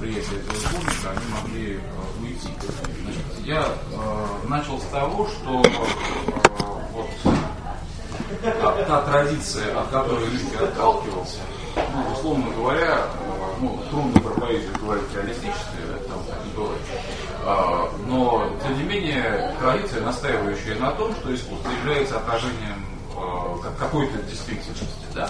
восприятия этого сборника, они могли уйти. Значит, я начал с того, что вот та традиция, от которой Римский отталкивался, ну, условно говоря, трудно про поэзию говорить реалистически, это так не бывает. Но, тем не менее, традиция, настаивающая на том, что искусство является отражением какой-то действительности. Да?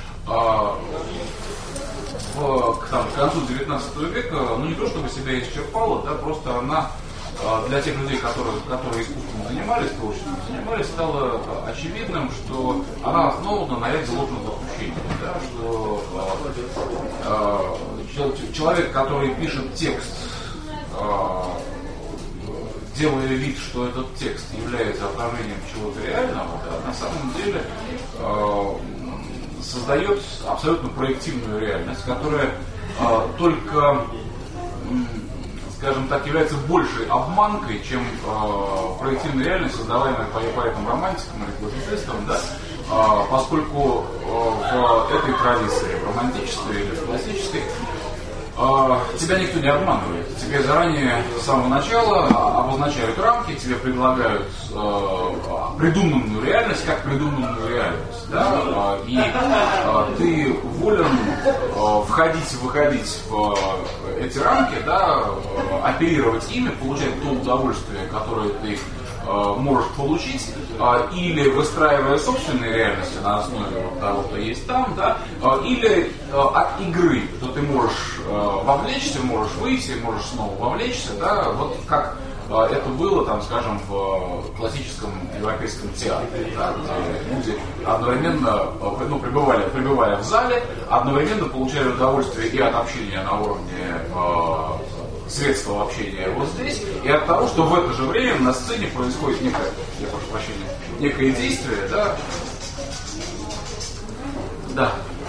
К концу XIX века, ну не то чтобы себя исчерпала, да, просто она для тех людей, которые искусством занимались, творчеством занимались, стало очевидным, что она основана на ряде ложных допущений. Да, что человек, который пишет текст, делая вид, что этот текст является отражением чего-то реального, да, на самом деле создает абсолютно проективную реальность, которая только, скажем так, является большей обманкой, чем проективная реальность, создаваемая поэтом-романтиком или классицистом, да, поскольку в этой традиции, в романтической или в классической, тебя никто не обманывает. Тебе заранее, с самого начала, обозначают рамки, тебе предлагают придуманную реальность как придуманную реальность. Да? И ты волен входить и выходить в эти рамки, да, оперировать ими, получать то удовольствие, которое ты можешь получить, или выстраивая собственные реальности на основе вот того, что есть там, да, или от игры, то ты можешь вовлечься, можешь выйти, можешь снова вовлечься, да, вот как это было, там, скажем, в классическом европейском театре, да, где люди одновременно пребывали в зале, одновременно получали удовольствие и от общения на уровне средства общения вот здесь, и от того, что в это же время на сцене происходит некое действие, да. Да.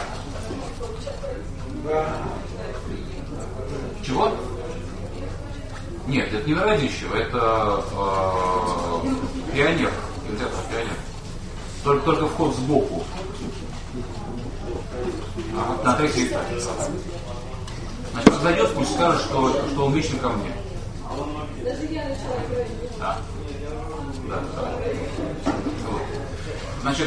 Чего? Нет, это не Радищева, это Пионер, кинотеатр Пионер. Только вход сбоку. На третий этаж. Значит, он зайдет, пусть скажет, что он лично ко мне. Да. Да. Вот. Значит,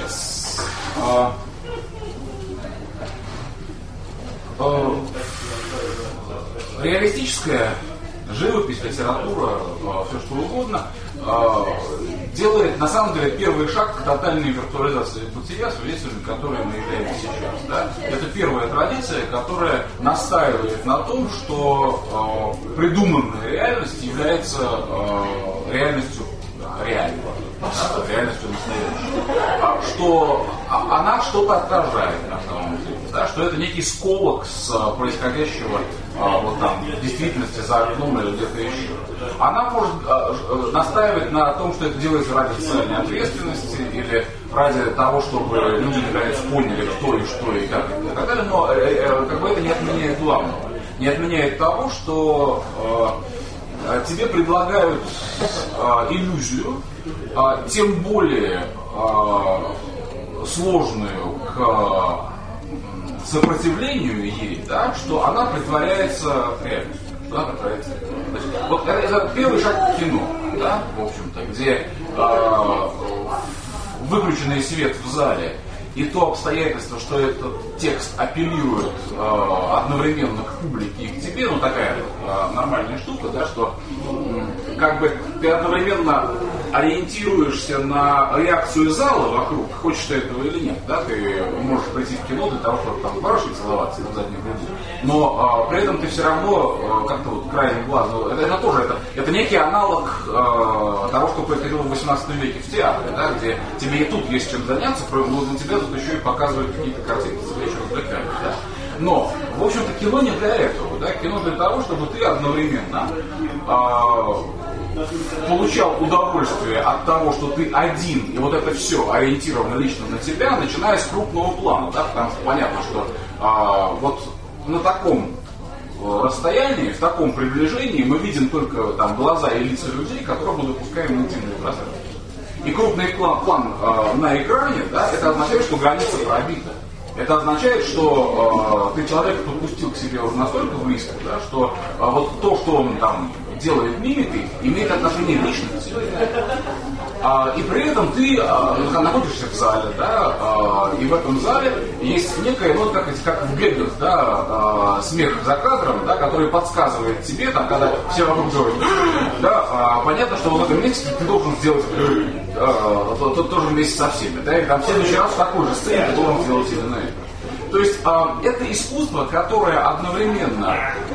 реалистическая живопись, литература, все что угодно, делает на самом деле первый шаг к тотальной виртуализации бытия, свидетелями которой мы являемся сейчас. Да? Это первая традиция, которая настаивает на том, что придуманная реальность является реальностью реального, да, реальностью настоящей. Что она что-то отражает на самом деле. Да, что это некий сколок с происходящего вот там, в действительности за окном или где-то еще. Она может настаивать на том, что это делается ради социальной ответственности или ради того, чтобы люди наконец поняли, кто и что и как и так далее, но как бы это не отменяет главного. Не отменяет того, что тебе предлагают иллюзию, тем более сложную к сопротивлению ей, да, что она притворяется реальностью. Вот это первый шаг к кино, да, в общем-то, где выключенный свет в зале и то обстоятельство, что этот текст апеллирует одновременно к публике и к тебе, ну такая нормальная штука, да, что как бы ты одновременно ориентируешься на реакцию зала вокруг, хочешь ты этого или нет, да, ты можешь прийти в кино для того, чтобы там барышей целоваться на заднем ряду, но при этом ты все равно как-то вот краем глаза, это тоже это некий аналог того, что происходило в 18 веке в театре, да, где тебе и тут есть чем заняться, но на тебя тут еще и показывают какие-то картинки, тебя еще развлекают, да. Но, в общем-то, кино не для этого, да, кино для того, чтобы ты одновременно получал удовольствие от того, что ты один, и вот это все ориентировано лично на тебя, начиная с крупного плана, да, потому что понятно, что вот на таком расстоянии, в таком приближении мы видим только там глаза и лица людей, которые мы допускаем в интимное пространство. И крупный план на экране, да, это означает, что граница пробита. Это означает, что ты человека подпустил к себе уже настолько близко, да, что вот то, что он там делает мимикой, имеет отношение лично к тебе. И при этом ты находишься в зале, да, и в этом зале есть некое, ну, как в бегах, да, смех за кадром, да, который подсказывает тебе, там, когда все вокруг говорят, да, понятно, что в этом месте ты должен сделать тоже вместе со всеми, да, и там в следующий раз в такой же сцене ты должен сделать именно это. То есть это искусство, которое одновременно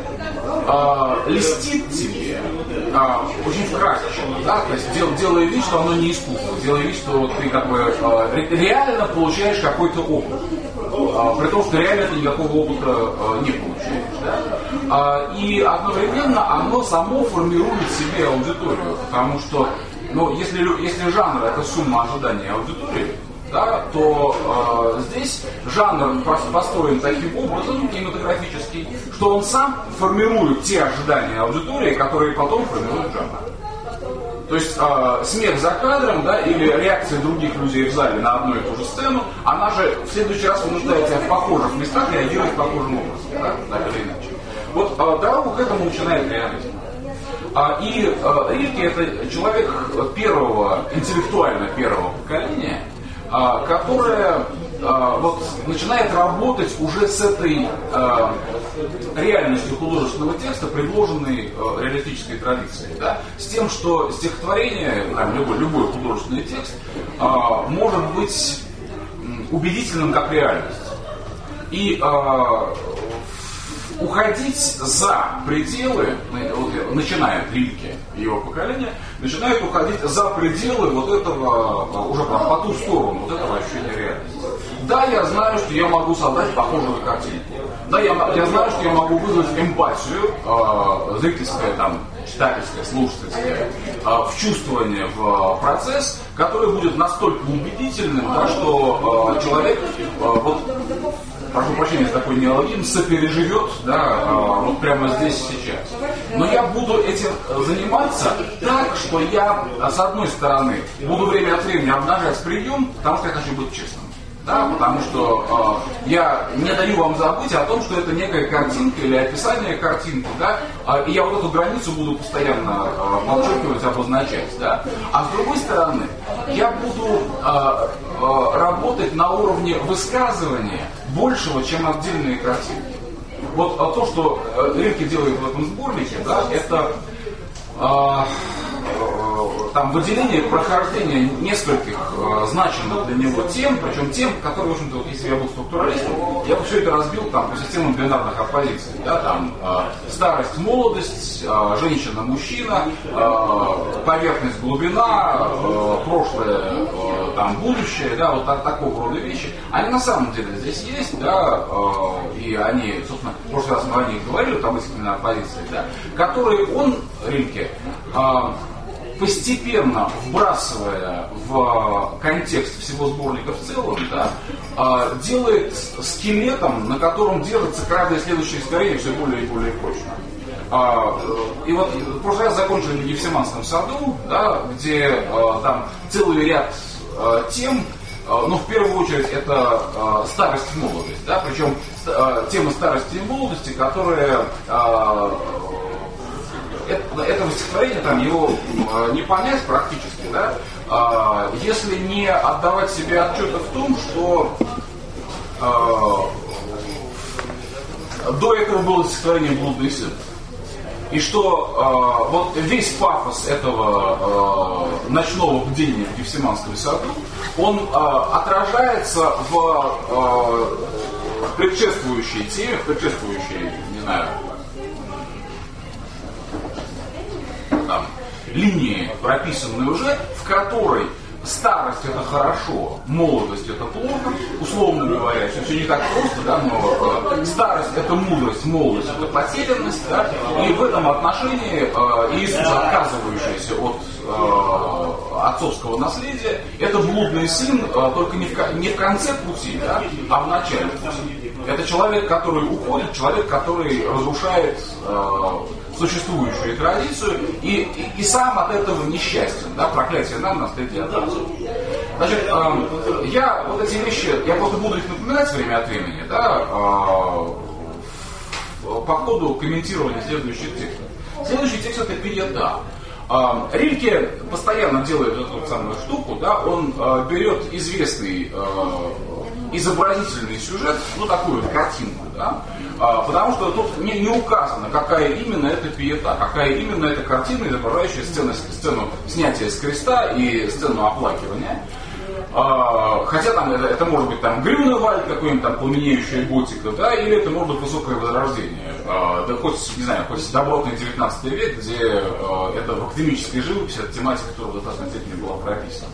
льстит тебе очень красочно, да, то есть делая вид, что оно не искусство, делая вид, что ты как бы реально получаешь какой-то опыт, при том, что реально ты никакого опыта не получаешь, да? И одновременно оно само формирует себе аудиторию, потому что, ну, если жанр это сумма ожиданий аудитории, да, то здесь жанр построен таким образом, кинематографический, что он сам формирует те ожидания аудитории, которые потом формируют жанр. То есть смех за кадром, да, или реакция других людей в зале на одну и ту же сцену, она же в следующий раз вынуждает тебя в похожих местах реагировать похожим образом, да, так или иначе. Вот дорогу к этому начинает реализм. И Рильке это человек интеллектуально первого поколения, которая вот начинает работать уже с этой реальностью художественного текста, предложенной реалистической традицией, да? С тем, что стихотворение, любой художественный текст может быть убедительным как реальность. И уходить за пределы, начиная от Рильке и его поколения, начинают уходить за пределы вот этого, уже по ту сторону, вот этого ощущения реальности. Да, я знаю, что я могу создать похожую картинку. Да, я знаю, что я могу вызвать эмпатию, зрительское, там, читательское, слушательское, вчувствование в процесс, который будет настолько убедительным, да, что человек, вот, прошу прощения за такой неологизм, сопереживет, да, вот прямо здесь и сейчас. Но я буду этим заниматься так, что я, с одной стороны, буду время от времени обнажать прием, потому что я хочу быть честным. Да, потому что я не даю вам забыть о том, что это некая картинка или описание картинки, да, и я вот эту границу буду постоянно подчеркивать, обозначать, да. А с другой стороны, я буду работать на уровне высказывания большего, чем отдельные картинки. Вот то, что Рильке делает в этом сборнике, да, это там выделение, прохождение нескольких значимых для него тем, причем тем, которые, в общем-то, вот, если я был структуралистом, я бы все это разбил там по системам бинарных оппозиций, да, там старость, молодость, женщина-мужчина, поверхность, глубина, прошлое, там, будущее, да, вот такого рода вещи, они на самом деле здесь есть, да, и они, собственно, в прошлый раз мы о них говорили, там мысленные оппозиции, да, которые он, Рильке, постепенно вбрасывая в контекст всего сборника в целом, да, делает скелетом, на котором держится каждое следующее измерение все более и более прочно. И вот в прошлый раз закончили в Гефсиманском саду, да, где там целый ряд тем, но в первую очередь это старость и молодость, да, причем тема старости и молодости, которая этого стихотворения, там, его не понять практически, да, если не отдавать себе отчета в том, что до этого было стихотворение «Блудный сын». И что вот весь пафос этого ночного бдения в Гефсиманском саду, он отражается в предшествующей теме, не знаю, там, линии, прописанной уже, в которой старость это хорошо, молодость это плохо, условно говоря, все не так просто, да, но старость это мудрость, молодость это потерянность, да, и в этом отношении Иисус, отказывающийся от отцовского наследия, это блудный сын, только не в конце пути, да, а в начале пути. Это человек, который уходит, человек, который разрушает существующую традицию и сам от этого несчастен. Да? Проклятие нам, наследие от нас. Значит, я вот эти вещи, я просто буду их напоминать время от времени, да, по ходу комментирования следующих текстов. Следующий текст — это пиета. Рильке постоянно делает эту самую штуку, да, он берет известный изобразительный сюжет, ну такую картинку, да, потому что тут не указано, какая именно это пиета, какая именно это картина, изображающая сцену снятия с креста и сцену оплакивания. Хотя там это может быть там Грюневальд, какой-нибудь там пламенеющая готика, да, или это может быть высокое возрождение. Да хоть, не знаю, хоть добротный 19 век, где это в академической живописи, это тематика, которая в достаточной степени была прописана.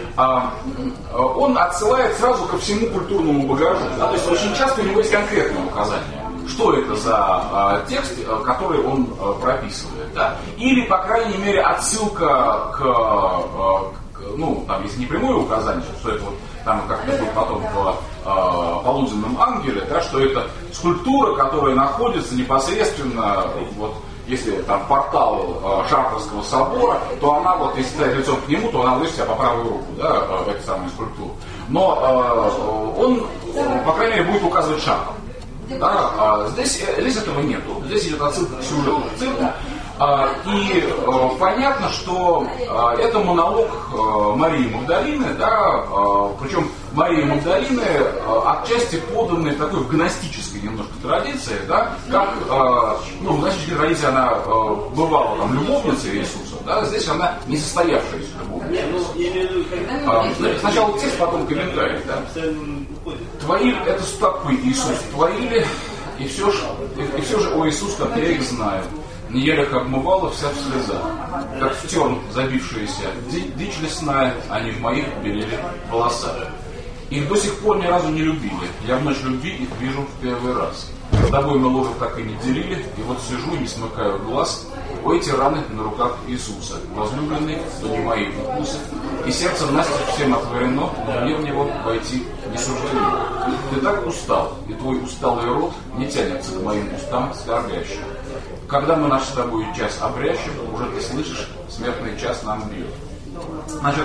Он отсылает сразу ко всему культурному багажу. Да, то есть очень часто у него есть конкретное указание, что это за текст, который он прописывает. Да? Или, по крайней мере, отсылка к ну, там, если не прямое указание, что это вот там как-то будет потом в полуденном ангеле, да, что это скульптура, которая находится непосредственно, вот, если там портал Шартерского собора, то она, вот, если стоять лицом к нему, то она ложит себя по правую руку, да, эту самую скульптуру. Но он, по крайней мере, будет указывать шаг. Да, здесь этого нету. Здесь идет отсылка к сюжету цирка. И понятно, что это монолог Марии Магдалины, да, причем Марии Магдалины отчасти поданной такой в гностической немножко традиции, да, как, ну, в гностической традиции она бывала там любовницей Иисуса, да, здесь она не состоявшаяся любовница. Сначала текст, потом комментарий, да. Твои это стопы, Иисус, твои ли, и все же, о Иисус, как я их знаю. Не я их обмывала вся в слезах, как в терн забившиеся, дичь лесная, они в моих белели волосах. Их до сих пор ни разу не любили, я в ночь любви их вижу в первый раз. С тобой мы ложек так и не делили, и вот сижу и не смыкаю глаз, о эти раны на руках Иисуса, возлюбленный, но не мои вкусы, и сердце настежь всем отворено, но мне в него войти не суждено. Ты так устал, и твой усталый рот не тянется к моим устам скорбящим. Когда мы наш с тобой час обрящем, уже ты слышишь, смертный час нам бьет. Значит,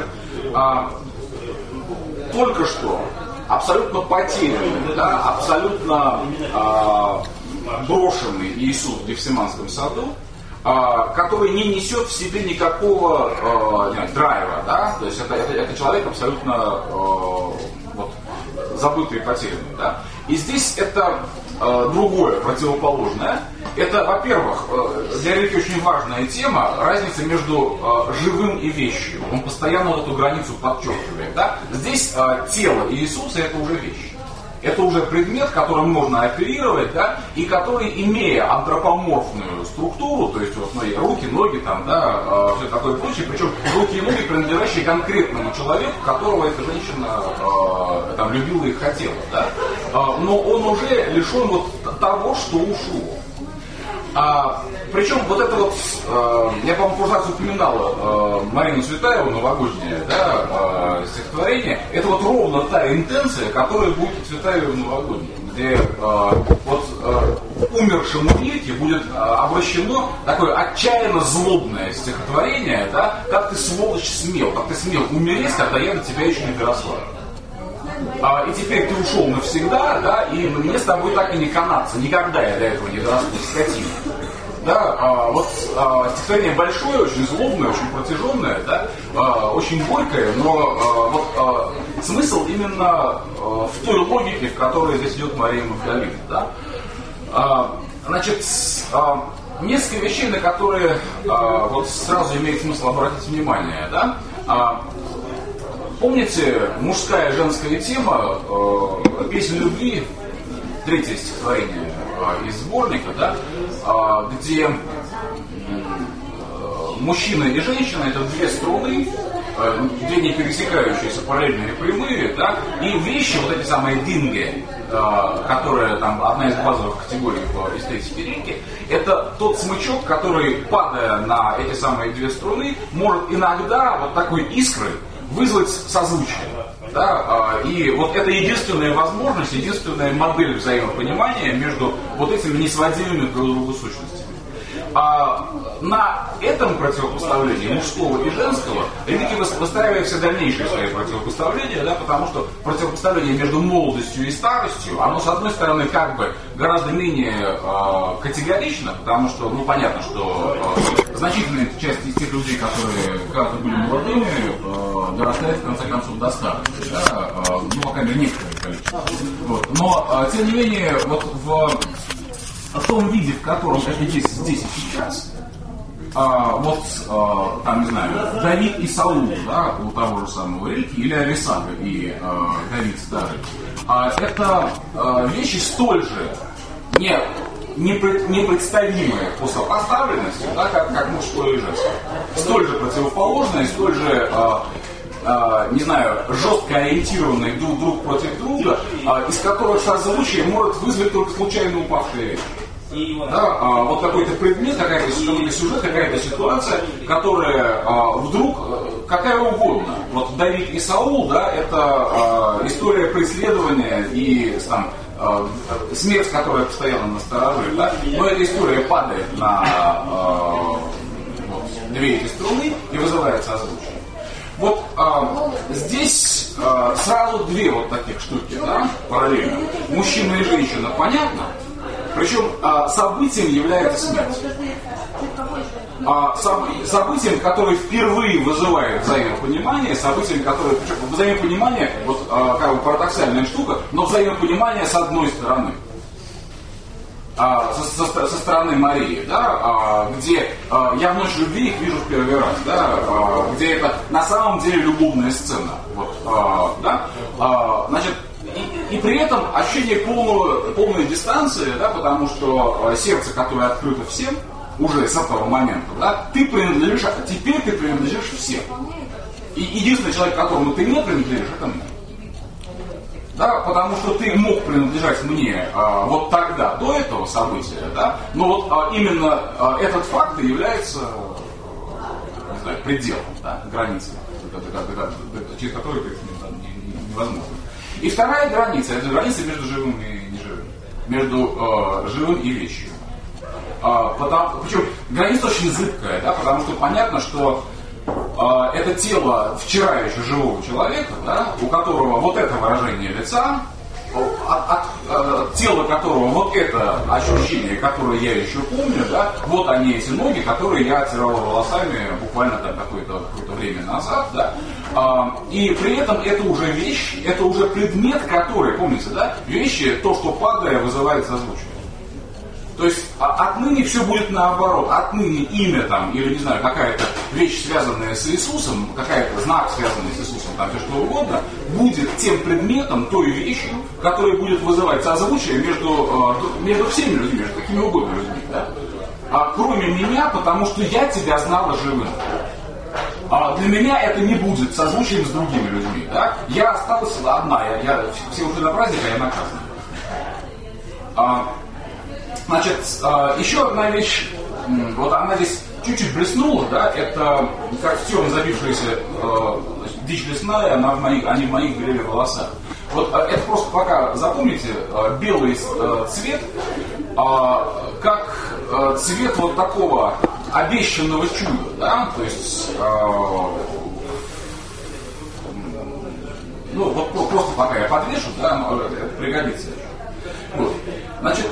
только что абсолютно потерянный, да, абсолютно брошенный Иисус в Гефсиманском саду, который не несет в себе никакого драйва, да, то есть это человек абсолютно вот, забытый и потерянный, да. И здесь это другое, противоположное. Это, во-первых, для Рильке очень важная тема, разница между живым и вещью. Он постоянно вот эту границу подчеркивает. Да? Здесь тело Иисуса — это уже вещь. Это уже предмет, которым можно оперировать, да, и который, имея антропоморфную структуру, то есть вот, руки, ноги, там, да, все такое прочее, причем руки и ноги, принадлежащие конкретному человеку, которого эта женщина там, любила и хотела. Да? Но он уже лишен вот того, что ушло. Причем вот это вот, я, по-моему, в прошлый раз упоминала Марину Цветаеву, новогоднее, да, стихотворение, это вот ровно та интенция, которая будет у Цветаевой в новогоднем, где вот умершему Рильке будет обращено такое отчаянно злобное стихотворение, да, как ты, сволочь, смел, как ты смел умереть, когда я на тебя еще не доросла. И теперь ты ушел навсегда, да, и мне с тобой так и не канаться. Никогда я до этого не дорасту, скотина. Да, вот стихотворение большое, очень злобное, очень протяженное, да, очень горькое, но вот смысл именно в той логике, в которой здесь идет Мария Магдалина. Да. Значит, несколько вещей, на которые вот сразу имеет смысл обратить внимание. Да. Помните, мужская и женская тема, песня любви, третье стихотворение из сборника, да, где мужчина и женщина — это две струны, две не пересекающиеся параллельные прямые, да, и вещи, вот эти самые динги, которые там одна из базовых категорий в эстетике Рильке, это тот смычок, который, падая на эти самые две струны, может иногда вот такой искрой вызвать созвучие. Да? И вот это единственная возможность, единственная модель взаимопонимания между вот этими несводимыми друг к другу сущностями. На этом противопоставлении мужского и женского религия выстраивает все дальнейшие свои противопоставления, да, потому что противопоставление между молодостью и старостью, оно, с одной стороны, как бы гораздо менее категорично, потому что, ну, понятно, что значительная часть из тех людей, которые когда-то были молодыми, дорастает, в конце концов, до старости, да, ну, по крайней мере, некоторое количество. Вот. Но, тем не менее, вот в том виде, в котором это есть здесь и сейчас, там, не знаю, Давид и Саул, да, у того же самого Рильки, или Алисага и Давид Старый, это вещи столь же непредставимые по сопоставленности, да, как мужское и женское, столь же противоположные, столь же не знаю, жестко ориентированные друг против друга, из которых созвучие может вызвать только случайно упавшая вещь. Да, вот какой-то предмет, какой-то сюжет, какая-то ситуация, которая вдруг, какая угодно. Вот Давид и Саул, да, это история преследования и там, смерть, которая постоянно настороже, да, но эта история падает на две эти струны и вызывает созвучие. Вот здесь сразу две вот таких штуки, да, параллельно. Мужчина и женщина, понятно. Причем событием является смерть. Событием, которое впервые вызывает взаимопонимание, событием, которое, причем взаимопонимание, вот как бы парадоксальная штука, но взаимопонимание с одной стороны. Со стороны Марии, да, где я в ночь любви их вижу в первый раз, да, где это на самом деле любовная сцена. Вот, да, значит, и при этом ощущение полной дистанции, да, потому что сердце, которое открыто всем, уже с этого момента, да, теперь ты принадлежишь всем. И единственный человек, которому ты не принадлежишь, это мне. Да, потому что ты мог принадлежать мне вот тогда, до этого события, да, но вот именно этот факт и является, не знаю, пределом, да, границей, через которую невозможно. И вторая граница, это граница между живым и неживым, между живым и вещью. Причем граница очень зыбкая, да, потому что понятно, что это тело вчера еще живого человека, да, у которого вот это выражение лица, тело которого вот это ощущение, которое я еще помню, да, вот они эти ноги, которые я оттирал волосами буквально там какое-то время назад, да, и при этом это уже вещь, это уже предмет, который, помните, да, вещи, то, что падая, вызывает созвучие. То есть отныне все будет наоборот. Отныне имя там, или не знаю, какая-то вещь, связанная с Иисусом, какая-то знак, связанный с Иисусом, там все что угодно, будет тем предметом, той вещью, которая будет вызывать созвучие между всеми людьми, между какими угодно людьми. Да? Кроме меня, потому что я тебя знала живым. Для меня это не будет созвучием с другими людьми. Да? Я осталась одна, все ушли на праздник, а я наказана. Значит, еще одна вещь, вот она здесь чуть-чуть блеснула, да, это как в тем забившаяся дичь лесная, они в моих горели волосах. Вот это просто пока запомните, белый цвет, как цвет вот такого обещанного чуда, да, то есть, ну вот просто пока я подвешу, да, это пригодится. Вот. Значит,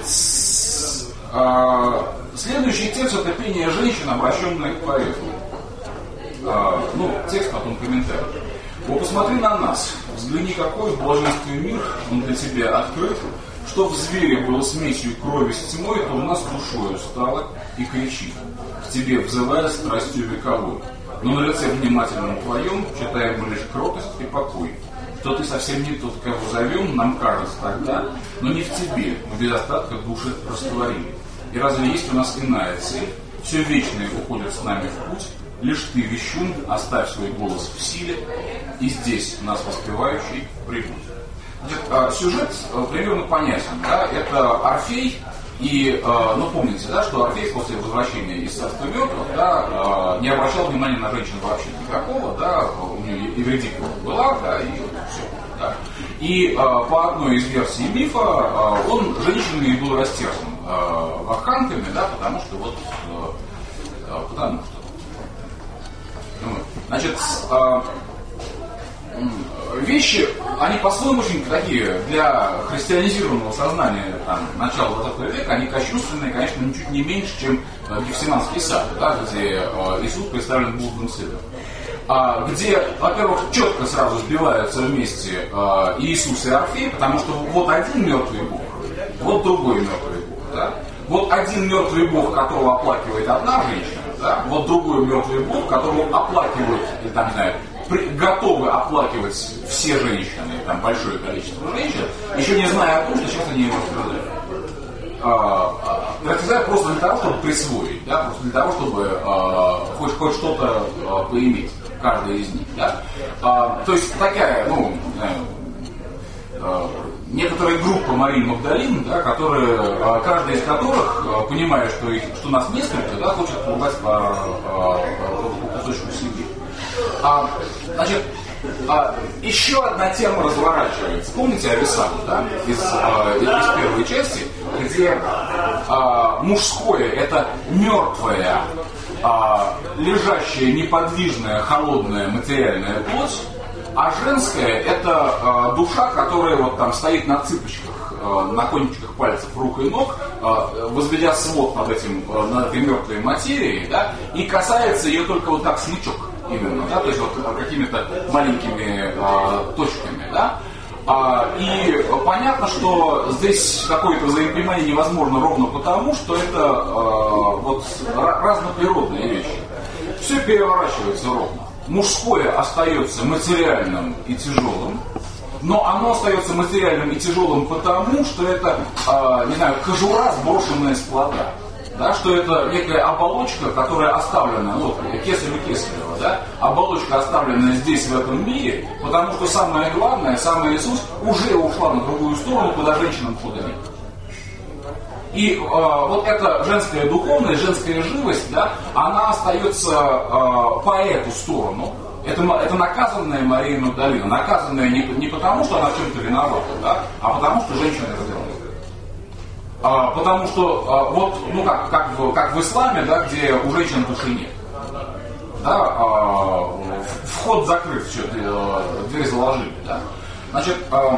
следующий текст — это пение женщин, обращенное к поэту. Ну, текст, потом комментарий. «О, посмотри на нас, взгляни, какой в блаженстве мир, он для тебя открыт, что в звере было смесью крови с тьмой, то у нас душою стало и кричит, к тебе взывая страстью вековой. Но на лице внимательном твоем читаем лишь кротость и покой. Что ты совсем не тот, кого зовем, нам кажется тогда, но не в тебе, мы без остатка души растворили. И разве есть у нас иная цель? Все вечное уходит с нами в путь, лишь ты, вещун, оставь свой голос в силе, и здесь, нас воспевающий, прибудь». Значит, сюжет примерно понятен, да? Это Орфей, и, ну, помните, да, что Орфей после возвращения из царства мертвых, да, не обращал внимания на женщин вообще никакого, да, у нее Евридика была, да, и все. И по одной из версий мифа он женщинами был растерзан вакханками, да, потому что вот потому что. Значит, вещи, они по-своему очень такие, для христианизированного сознания там, начала 20 века, они кощунственные, конечно, ничуть не меньше, чем Гефсиманский сад, да, где Иисус представлен Божьим сыном. Где, во-первых, четко сразу сбиваются вместе Иисус и Орфей, потому что вот один мертвый Бог, вот другой мертвый Бог. Да? Вот один мертвый Бог, которого оплакивает одна женщина, да? Вот другой мертвый Бог, которого оплакивают, или там, не знаю, готовы оплакивать все женщины, там большое количество женщин, еще не зная о том, что сейчас они его растерзают просто для того, чтобы присвоить, да? Просто для того, чтобы хоть что-то поиметь, каждая из них. Да? То есть такая, ну, некоторая группа Марии Магдалин, да, которые, каждая из которых, понимая, что нас несколько, да, хочет попасть по кусочку себе. Значит, еще одна тема разворачивается. Помните Ависану, да, из первой части, где мужское — это мертвая, лежащая, неподвижная, холодная материальная плоть, а женская — это душа, которая вот там стоит на цыпочках, на кончиках пальцев рук и ног, возведя свод над этой мертвой материей, да, и касается ее только вот так смычок именно, да, то есть вот какими-то маленькими точками, да. И понятно, что здесь какое-то взаимопонимание невозможно ровно потому, что это вот разноприродные вещи. Все переворачивается ровно. Мужское остается материальным и тяжелым, но оно остается материальным и тяжелым потому, что это, не знаю, кожура, сброшенная с плода. Да, что это некая оболочка, которая оставлена, вот, кесарево-кесарево, да, оболочка, оставленная здесь, в этом мире, потому что самое главное, сам Иисус уже ушла на другую сторону, куда женщинам хода нет. И вот эта женская духовность, женская живость, да, она остается по эту сторону. Это наказанная Мария Магдалина, наказанная не потому, что она в чем-то виновата, да, а потому, что женщина это делает. Потому что вот, ну как в исламе, да, где у женщин души нет. Да, вход закрыт, все, дверь заложили. Да. Значит,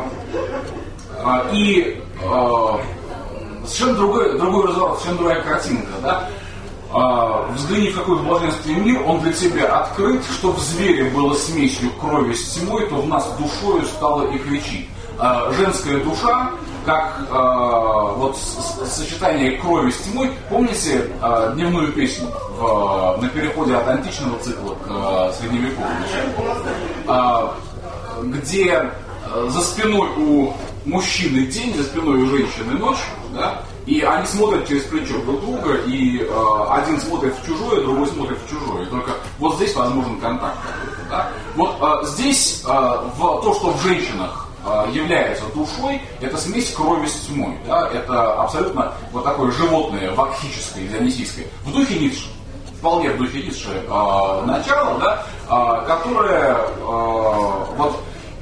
и совершенно другой разворот, совершенно другая картинка. Да. Взгляни, в какой блаженстве мир, он для тебя открыт, что в звере было смесью крови с тьмой, то в нас душою стало и кричи. Женская душа, как вот сочетание крови с тьмой. Помните дневную песню на переходе от античного цикла к средневековому, где за спиной у мужчины день, за спиной у женщины ночь, да, и они смотрят через плечо друг друга, и один смотрит в чужое, другой смотрит в чужое. И только вот здесь возможен контакт. Да? Вот здесь то, что в женщинах является душой, это смесь крови с тьмой. Да? Это абсолютно вот такое животное, вакхическое, дионисийское. В духе Ницше, вполне в духе Ницше начало, да, которое вот,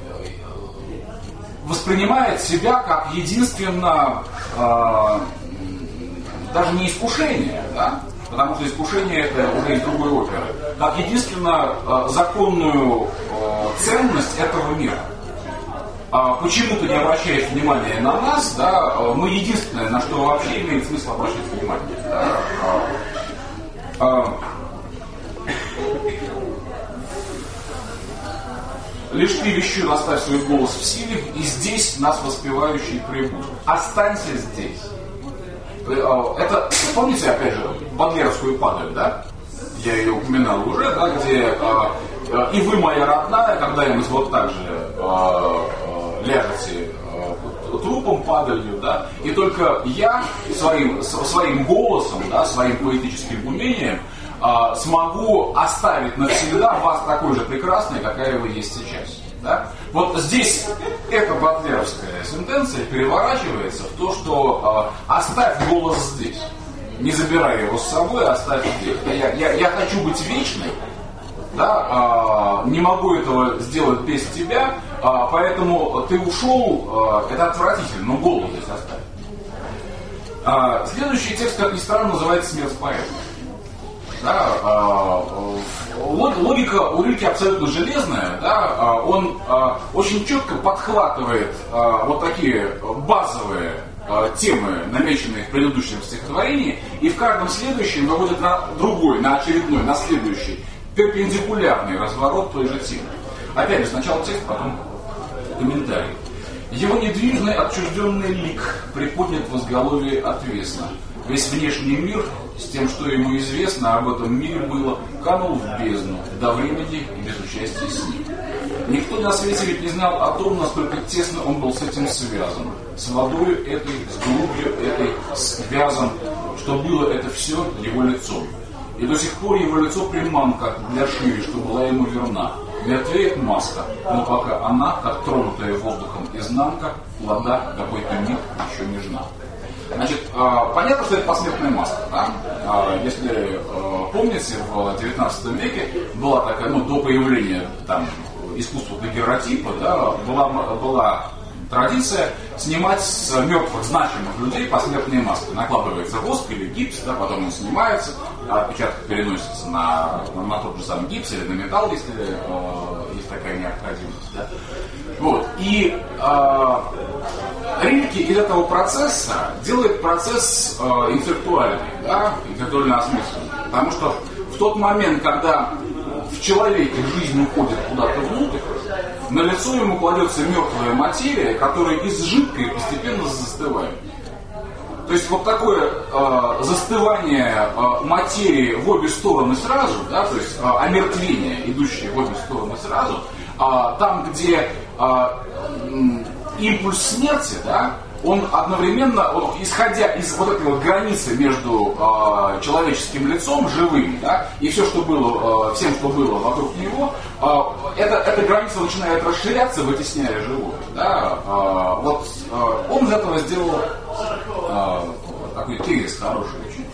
воспринимает себя как единственно, даже не искушение, да? Потому что искушение это уже из другой оперы, как единственно законную ценность этого мира. Почему ты не обращаешь внимания на нас, да, мы единственное, на что вообще имеет смысл обращать внимание. Да. Лишь ты вещу наставь свой голос в силе, и здесь нас воспевающие прибудут. Останься здесь. Это, помните, опять же, Бодлеровскую падаль, да? Я ее упоминал уже, да, где и вы, моя родная, когда им вот так же ляжете трупом, падалью, да, и только я своим голосом, да, своим поэтическим умением смогу оставить навсегда вас такой же прекрасной, какая вы есть сейчас. Да? Вот здесь эта бодлеровская сентенция переворачивается в то, что оставь голос здесь, не забирай его с собой, оставь здесь. Я хочу быть вечной, да, не могу этого сделать без тебя, Поэтому ты ушел, это отвратительно, но голос здесь оставь. Следующий текст, как ни странно, называется «Смерть поэта». Да, логика у Рильке абсолютно железная, да, он очень четко подхватывает вот такие базовые темы, намеченные в предыдущем стихотворении, и в каждом следующем выводит на другой, на очередной, на следующий, перпендикулярный разворот той же темы. Опять же, сначала текст, потом комментарий. Его недвижный отчужденный лик приподнят в изголовье отвесно. Весь внешний мир, с тем, что ему известно об этом мире было, канул в бездну, до времени и без участия с ним. Никто на свете ведь не знал о том, насколько тесно он был с этим связан. С водою этой, с глубью этой связан, что было это все его лицом. И до сих пор его лицо приманка для шире, что была ему верна. Мертвеет маска, но пока она, как тронутая воздухом изнанка, плода какой-то миг еще нежна. Значит, понятно, что это посмертная маска. Да? Если помните, в 19 веке была такая, до появления там, искусства дагерротипа, да, была традиция снимать с мертвых значимых людей посмертные маски. Накладывается воск или гипс, да, потом он снимается, отпечаток переносится на тот же самый гипс или на металл, если есть такая необходимость. Да. Вот. И Рильке из этого процесса делает процесс интеллектуальный, да, интеллектуально осмысленный. Потому что в тот момент, когда в человеке жизнь уходит куда-то внутрь, на лицо ему кладется мертвая материя, которая из жидкой постепенно застывает. То есть вот такое застывание материи в обе стороны сразу, да, то есть омертвение, идущее в обе стороны сразу, там, где импульс смерти, да, он одновременно, исходя из вот этой вот границы между человеческим лицом, живым, да, и все, что было, всем, что было вокруг него, эта граница начинает расширяться, вытесняя живое. Да. Вот он из этого сделал такой тезис хороший очень.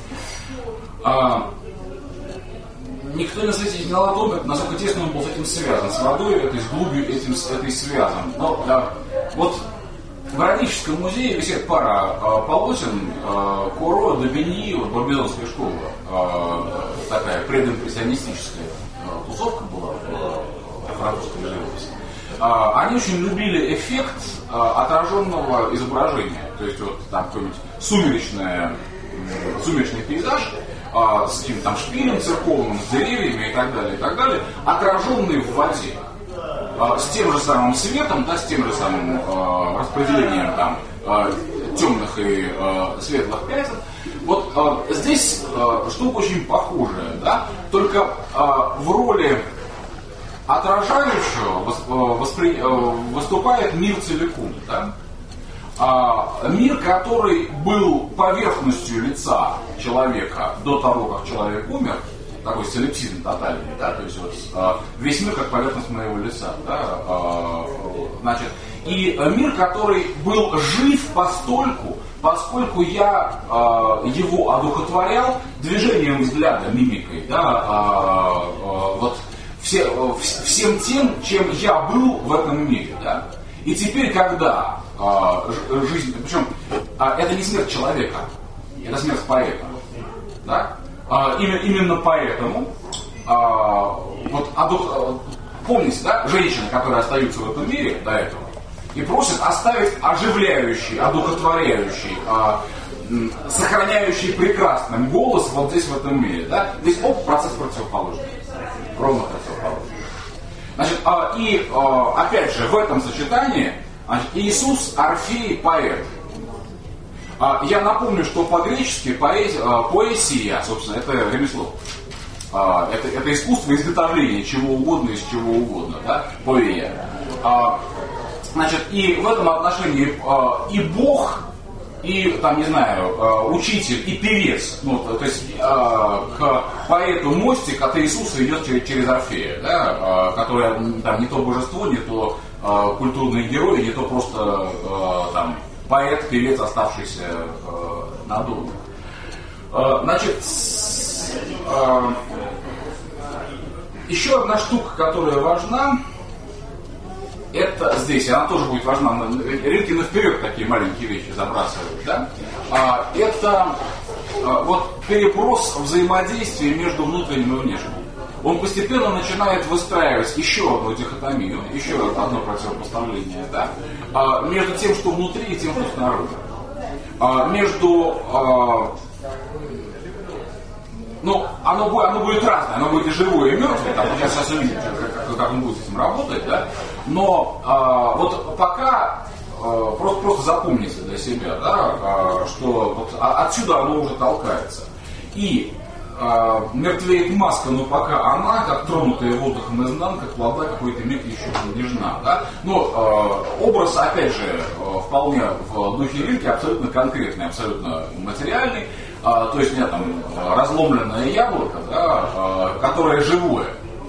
Никто на свете не знал о том, насколько тесно он был с этим связан, с водой, этой, с глубью этой связан. Но, вот в Родическом музее висит пара полотен Коро, Добиньи, вот Барбизонская школа, такая предимпрессионистическая тусовка была в французской живописи. Они очень любили эффект отраженного изображения. То есть вот там какой-нибудь сумеречный пейзаж с каким-то там шпилем церковным, с деревьями и так далее, отраженный в воде. С тем же самым светом, да, с тем же самым распределением там, темных и светлых пятен. Вот здесь штука очень похожая, да? Только в роли отражающего выступает мир целиком. Да? Мир, который был поверхностью лица человека до того, как человек умер, такой солипсизм тотальный, да, то есть вот, весь мир как поверхность моего лица, да, значит, и мир, который был жив поскольку я его одухотворял движением взгляда, мимикой, да, вот всем тем, чем я был в этом мире, да. И теперь, когда жизнь, причем это не смерть человека, это смерть поэта, да. Именно поэтому помните, да, женщины, которые остаются в этом мире до этого, и просят оставить оживляющий, одухотворяющий, сохраняющий прекрасным голос вот здесь в этом мире. Да? Здесь процесс противоположный. Ровно противоположный. Значит, опять же, в этом сочетании Иисус, Орфей, поэт. Я напомню, что по-гречески поэсия, собственно, это ремесло. Это искусство изготовления чего угодно из чего угодно, да? Поэя. Значит, и в этом отношении и Бог, и, там, не знаю, учитель, и певец. Ну, то есть к поэту мостик от Иисуса идет через Орфея, да? Который там не то божество, не то культурный герой, не то просто там поэт, певец, оставшийся на доме. Значит, еще одна штука, которая важна, это здесь, она тоже будет важна. Рынки вперед такие маленькие вещи забрасывают, да? Это вот переброс взаимодействия между внутренним и внешним. Он постепенно начинает выстраивать еще одну дихотомию, еще одно противопоставление, да? Между тем, что внутри, и тем, что снаружи. Оно будет разное, оно будет и живое, и мертвое, там, сейчас увидите, как он будет с этим работать, да? Но вот пока просто запомните для себя, да, что вот отсюда оно уже толкается. И мертвеет маска, но пока она, как тронутая воздухом изнанка, плода какой-то миг еще нежна. Да? Но образ, опять же, вполне в духе Рильке, абсолютно конкретный, абсолютно материальный. То есть у меня там разломленное яблоко, да, которое живое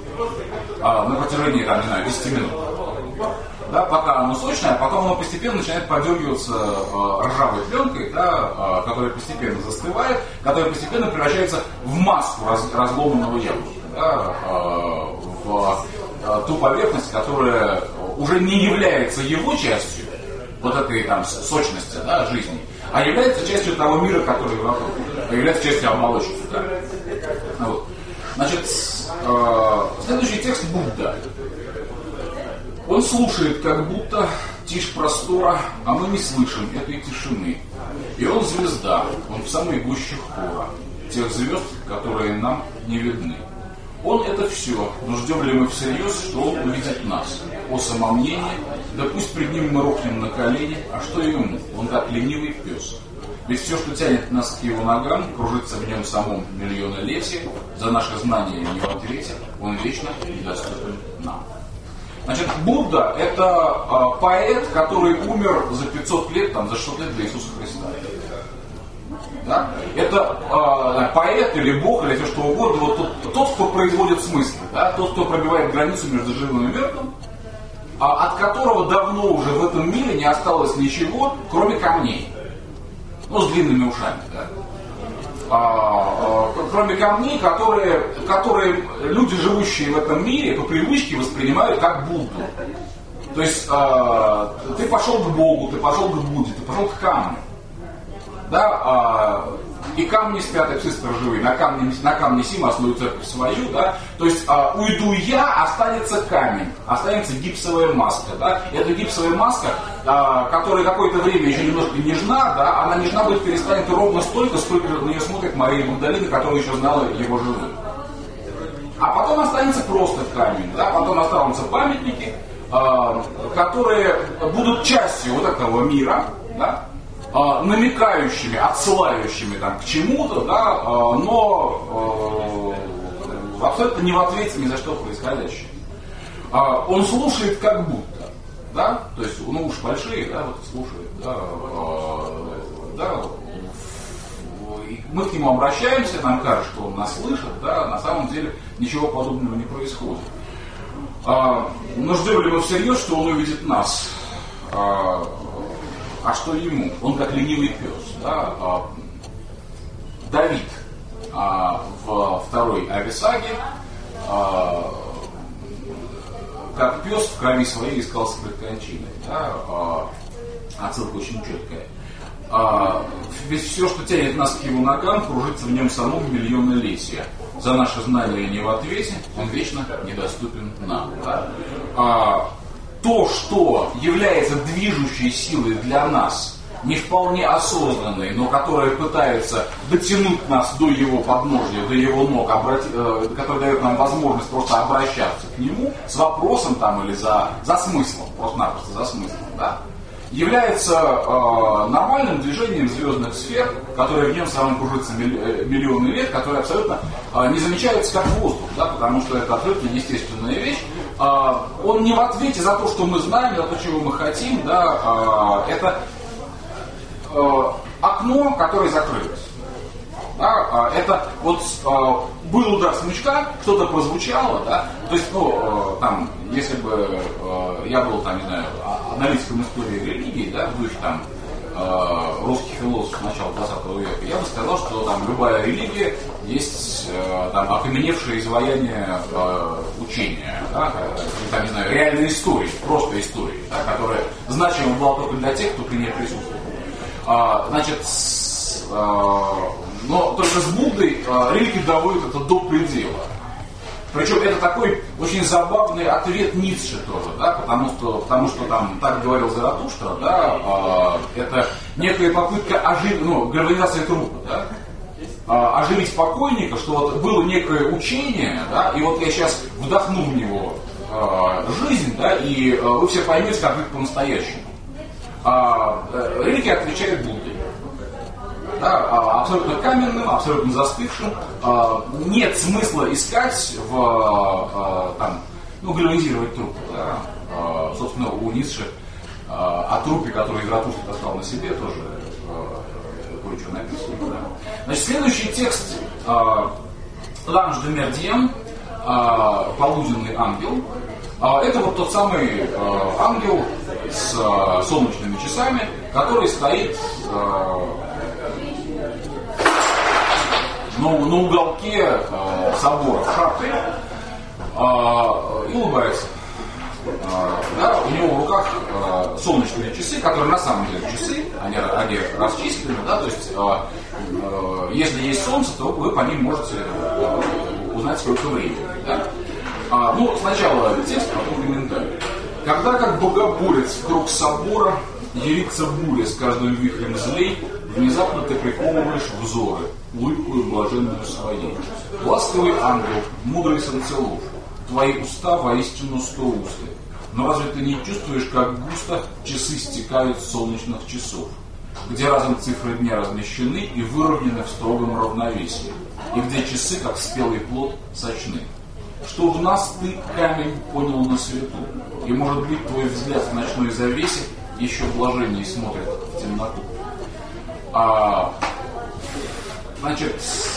на протяжении, там, не знаю, 10 минут. Да, пока оно сочное, а потом оно постепенно начинает подергиваться ржавой пленкой, да, которая постепенно застывает, которая постепенно превращается в маску разломанного яблока, да, в ту поверхность, которая уже не является его частью, вот этой там сочности, да, жизни, а является частью того мира, который вокруг, является частью оболочки. Да. Вот. Значит, следующий текст Будда. Он слушает, как будто тишь простора, а мы не слышим этой тишины. И он звезда, он в самой гуще хора, тех звезд, которые нам не видны. Он это все, но ждем ли мы всерьез, что он увидит нас? О самомнении, да пусть пред ним мы рухнем на колени, а что ему? Он как ленивый пес. Ведь все, что тянет нас к его ногам, кружится в нем самом миллионолетие, за наше знание не в ответе, он вечно недоступен нам. Значит, Будда – это поэт, который умер за 500 лет, там, за 600 лет до Иисуса Христа. Да? Это поэт или Бог, или все что угодно, вот тот, кто производит смыслы, да? Тот, кто пробивает границу между живым и мертвым, от которого давно уже в этом мире не осталось ничего, кроме камней. Ну, с длинными ушами, да? Кроме камней, которые люди, живущие в этом мире, по привычке воспринимают как Будду. То есть ты пошел к Богу, ты пошел к Будде, ты пошел к камню. Да? И камни спят, и псы сторожевые, на камне Сима основную церковь свою, да? То есть уйду я, останется камень, останется гипсовая маска, да? И эта гипсовая маска, которая какое-то время еще немножко нежна, да? Она нежна будет перестанет ровно столько, сколько на нее смотрит Мария Магдалина, которая еще знала его живым. А потом останется просто камень, да? Потом останутся памятники, которые будут частью вот этого мира, да? Намекающими, отсылающими там, к чему-то, да, но абсолютно не в ответе ни за что происходящее. Он слушает как будто, да, то есть, ну уж большие, да, вот слушает, да, мы к нему обращаемся, нам кажется, что он нас слышит, да, на самом деле ничего подобного не происходит. Но ждем ли мы всерьез, что он увидит нас? А что ему? Он как ленивый пес. Да? Давид во второй Ависаге как пес в крови своей искал пред кончиной. Да? Отсылка очень четкая. Ведь все, что тянет нас к его ногам, кружится в нем самом миллионолетия. За наше знание не в ответе, он вечно недоступен нам. Да? То, что является движущей силой для нас, не вполне осознанной, но которая пытается дотянуть нас до его подножия, до его ног, которая дает нам возможность просто обращаться к нему с вопросом там, или за смыслом, просто-напросто за смыслом, да, является нормальным движением звездных сфер, которые в нем самом кружится миллионы лет, которые абсолютно не замечаются как воздух, да, потому что это абсолютно естественная вещь. Он не в ответе за то, что мы знаем, за то, чего мы хотим, да, это окно, которое закрылось. Да, это вот был удар смычка, что-то прозвучало, да, то есть, ну, там, если бы я был, там, не знаю, аналитиком истории религии, да, в духе там русских философов начала 20 века, я бы сказал, что там любая религия есть там окаменевшее изваяние учения, да, там, не знаю, реальной истории, просто истории, да, которая значима была только для тех, кто при ней присутствовал. Но только с Буддой Рильке доводит это до предела. Причем это такой очень забавный ответ Ницше тоже, да, потому что там так говорил Заратуштра, да, это некая попытка гальванизации трупа, да, оживить покойника, что вот было некое учение, да, и вот я сейчас вдохну в него жизнь, да, и вы все поймете, как жить по-настоящему. Рильке отвечает Буддой. Да, абсолютно каменным, абсолютно застывшим. Нет смысла искать гальванизировать труп. Да. Собственно, у Ницше о трупе, который Заратустра достал на себе, тоже кое-что написано. Да. Значит, следующий текст «L'Ange de Merdien», «Полуденный ангел». Это вот тот самый ангел с солнечными часами, который стоит на уголке собора в Шартры и улыбается. Да, у него в руках солнечные часы, которые на самом деле часы, они расчислены, да, то есть если есть солнце, то вы по ним можете узнать, сколько времени. Да? Сначала текст, потом комментарий. Когда, как богоборец, в круг собора явится буря с каждым вихрем злей, внезапно ты приковываешь взоры, улыбкую блаженную своей. Ласковый ангел, мудрый Санцелов, твои уста воистину стоусты. Но разве ты не чувствуешь, как густо часы стекают с солнечных часов, где разом цифры дня размещены и выровнены в строгом равновесии, и где часы, как спелый плод, сочны? Что в нас ты, камень, понял на свету, и, может быть, твой взгляд в ночной завесе еще блаженнее смотрит в темноту. Значит,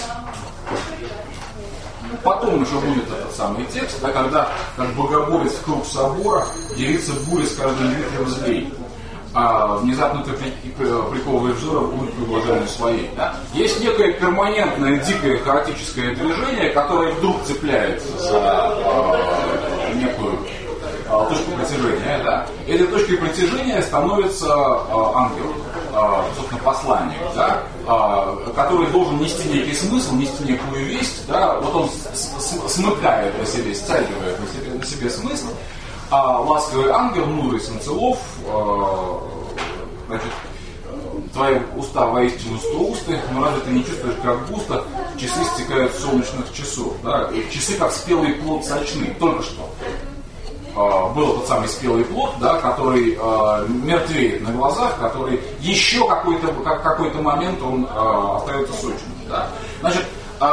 потом еще будет этот самый текст, да, когда, как богоборец в круг собора, явится буря с каждым вихрем злей. Внезапно ты приковываешь взором улыбку блаженной своей. Да? Есть некое перманентное, дикое, хаотическое движение, которое вдруг цепляется за некую точку притяжения. Да? Этой точкой притяжения становится ангел, собственно, посланник, да? Который должен нести некий смысл, нести некую весть. Да? Вот он смыкает на себе, стягивает на себе смысл. Ласковый ангел, мудрый Санцелов, значит, твои уста воистину стоусты, но разве ты не чувствуешь, как густо часы стекают с солнечных часов? Да? И часы, как спелый плод, сочны. Только что был тот самый спелый плод, да, который мертвеет на глазах, который еще какой-то момент он остается сочным. Да? Значит,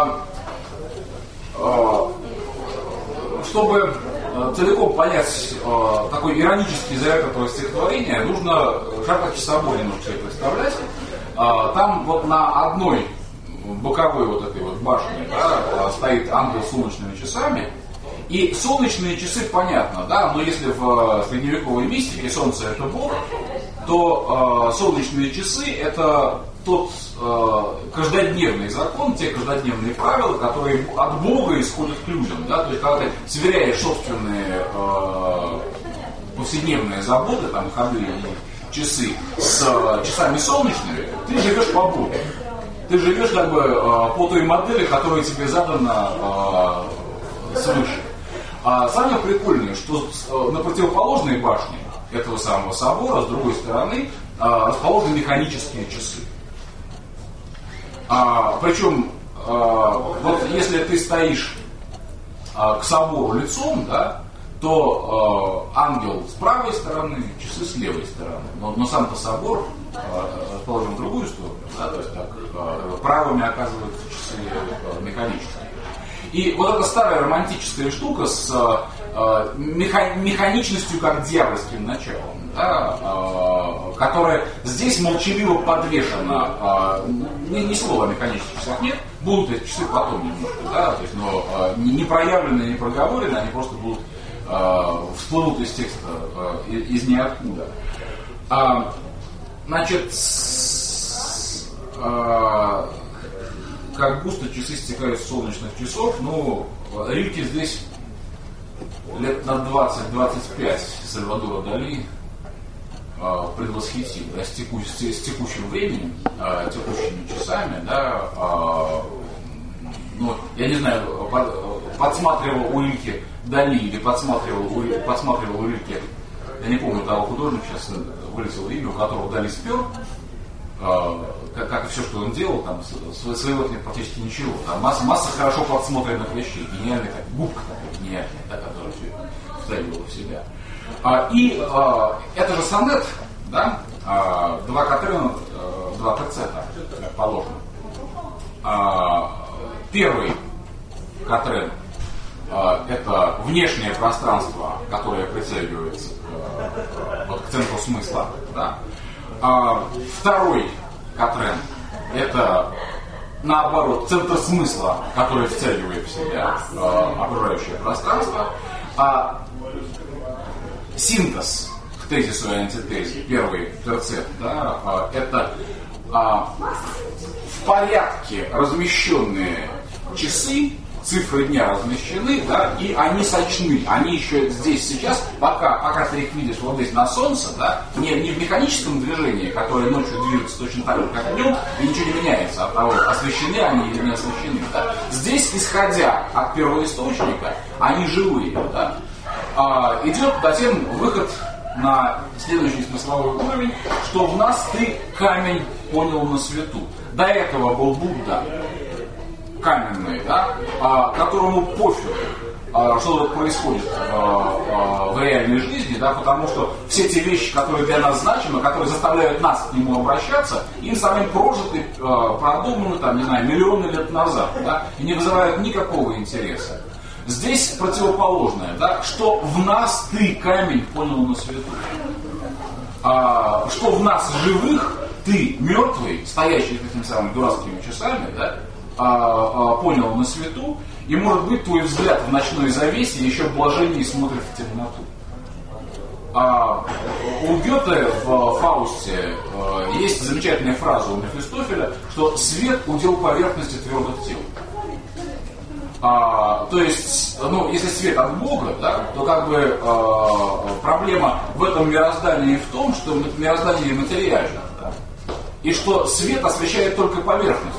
чтобы целиком понять такой иронический заряд этого стихотворения, нужно Шартрский собор немножко себе представлять. Там вот на одной боковой вот этой вот башне, да, стоит ангел с солнечными часами. И солнечные часы понятно, да, но если в средневековой мистике солнце это Бог, то солнечные часы это тот каждодневный закон, те каждодневные правила, которые от Бога исходят к людям. Да? То есть, когда ты сверяешь собственные повседневные заботы, там, ходы и часы с часами солнечными, ты живешь по Богу. Ты живешь как бы по той модели, которая тебе задана свыше. Самое прикольное, что на противоположной башне этого самого собора, с другой стороны, расположены механические часы. Причем, вот если ты стоишь к собору лицом, да, то ангел с правой стороны, часы с левой стороны. Но сам-то собор расположен в другую сторону, да, то есть так, правыми оказываются часы механические. И вот эта старая романтическая штука с механичностью как дьявольским началом, да, которая здесь молчаливо подвешена, ни слова о механических часах нет, будут эти часы потом немножко, да, то есть, но не проявленные, не проговоренные, они просто будут всплывут из текста из ниоткуда. Значит, как густо часы стекают с солнечных часов, ну, Рильке здесь лет на 20-25 Сальвадора Дали предвосхитил, да, с текущим временем, текущими часами, да, ну, я не знаю, подсматривал у Ильки Дали или подсматривал у Ильки, я не помню того художника, сейчас вылетело имя, у которого Дали спер, как и все, что он делал, там, своего нет практически ничего. Там масса хорошо подсмотренных вещей, гениальных, как губка такая гениальная, да, которая все вставила в себя. Это же сонет, да, два Катрена, два терцета, как положено. Первый Катрен это внешнее пространство, которое притягивается к центру смысла. Да. Второй Катрен это наоборот центр смысла, который втягивает в себя окружающее пространство. Синтез к тезису и антитезе, первый терцет, да, это в порядке размещенные часы, цифры дня размещены, да, и они сочны, они еще здесь сейчас, пока ты их видишь вот здесь на солнце, да, не в механическом движении, которое ночью движется точно так же, как днем, и ничего не меняется от того, освещены они или не освещены. Да. Здесь, исходя от первоисточника, они живые, да. Идет затем выход на следующий смысловой уровень, что в нас ты камень понял на свету. До этого был Будда каменный, да, которому пофиг, что тут происходит в реальной жизни, да, потому что все те вещи, которые для нас значимы, которые заставляют нас к нему обращаться, им самим прожиты, продуманы, там, не знаю, миллионы лет назад, да, и не вызывают никакого интереса. Здесь противоположное, да, что в нас ты камень понял на свету. Что в нас живых ты мертвый, стоящий с этими самыми дурацкими часами, да, понял на свету, и может быть твой взгляд в ночной завесе еще блаженнее смотрит в темноту. У Гёте в Фаусте есть замечательная фраза у Мефистофеля, что свет удел поверхности твердых тел. То есть, ну, если свет от Бога, да, то как бы проблема в этом мироздании в том, что мироздание материально, да, и что свет освещает только поверхность.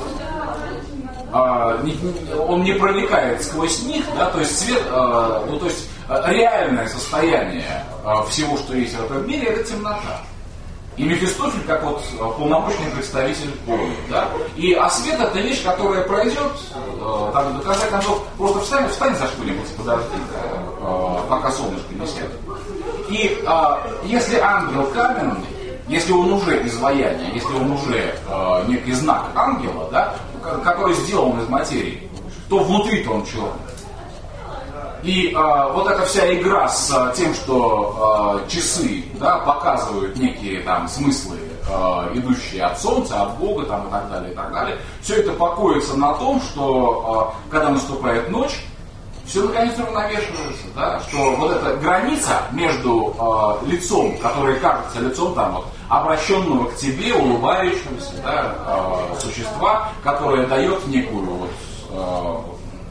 Он не проникает сквозь них, да, то есть свет, ну, то есть реальное состояние всего, что есть в этом мире, это темнота. И Мефистофель как вот полномочный представитель поля, да? А свет это вещь, которая пройдет, там, до конца концов, просто встань за что-нибудь, подожди, пока солнышко не сядет. И если ангел каменный, если он уже изваяние, если он уже некий знак ангела, да, который сделан из материи, то внутри-то он черный. И вот эта вся игра с тем, что часы, да, показывают некие там смыслы, идущие от Солнца, от Бога там, и так далее, все это покоится на том, что когда наступает ночь, все наконец уравновешивается, да, что вот эта граница между лицом, которое кажется лицом там, вот, обращенного к тебе, улыбающегося, да, существа, которое дает некую вот,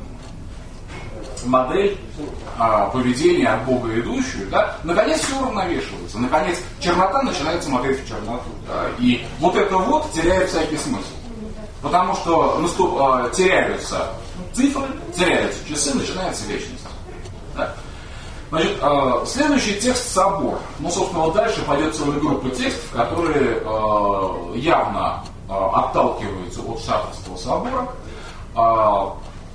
модель поведения от Бога идущую, да, наконец все уравновешивается, наконец чернота начинает смотреть в черноту, да, и вот это вот теряет всякий смысл, потому что теряются цифры, теряются часы, начинается вечность. Да. Значит, следующий текст собор. Ну, собственно, вот дальше пойдет целая группа текстов, которые явно отталкиваются от шафтовского собора,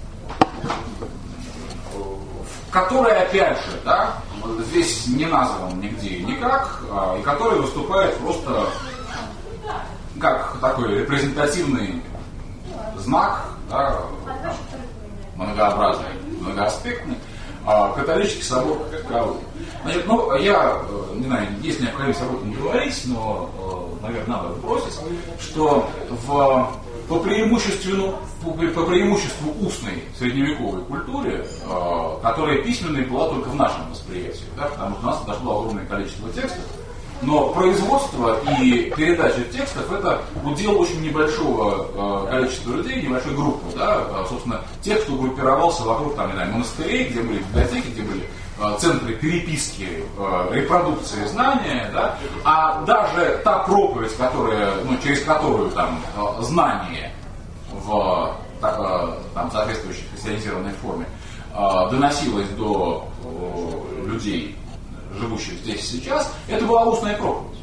который, опять же, да, здесь не назван нигде и никак, и который выступает просто как такой репрезентативный знак, да, многообразный, многоаспектный, католический собор как таковой. Значит, ну, я не знаю, есть необходимость об этом говорить, но, наверное, надо бросить, что по преимуществу устной средневековой культуре, которая письменной была только в нашем восприятии, да, потому что у нас дошло огромное количество текстов, Но производство и передача текстов это удел очень небольшого количества людей, небольшой группы, да, собственно, тех, кто группировался вокруг там, не знаю, монастырей, где были библиотеки, где были центры переписки, репродукции знания, да, а даже та проповедь, которая, ну, через которую там знание в там, соответствующей христианизированной форме доносилось до людей, живущих здесь и сейчас, это была устная проповедь.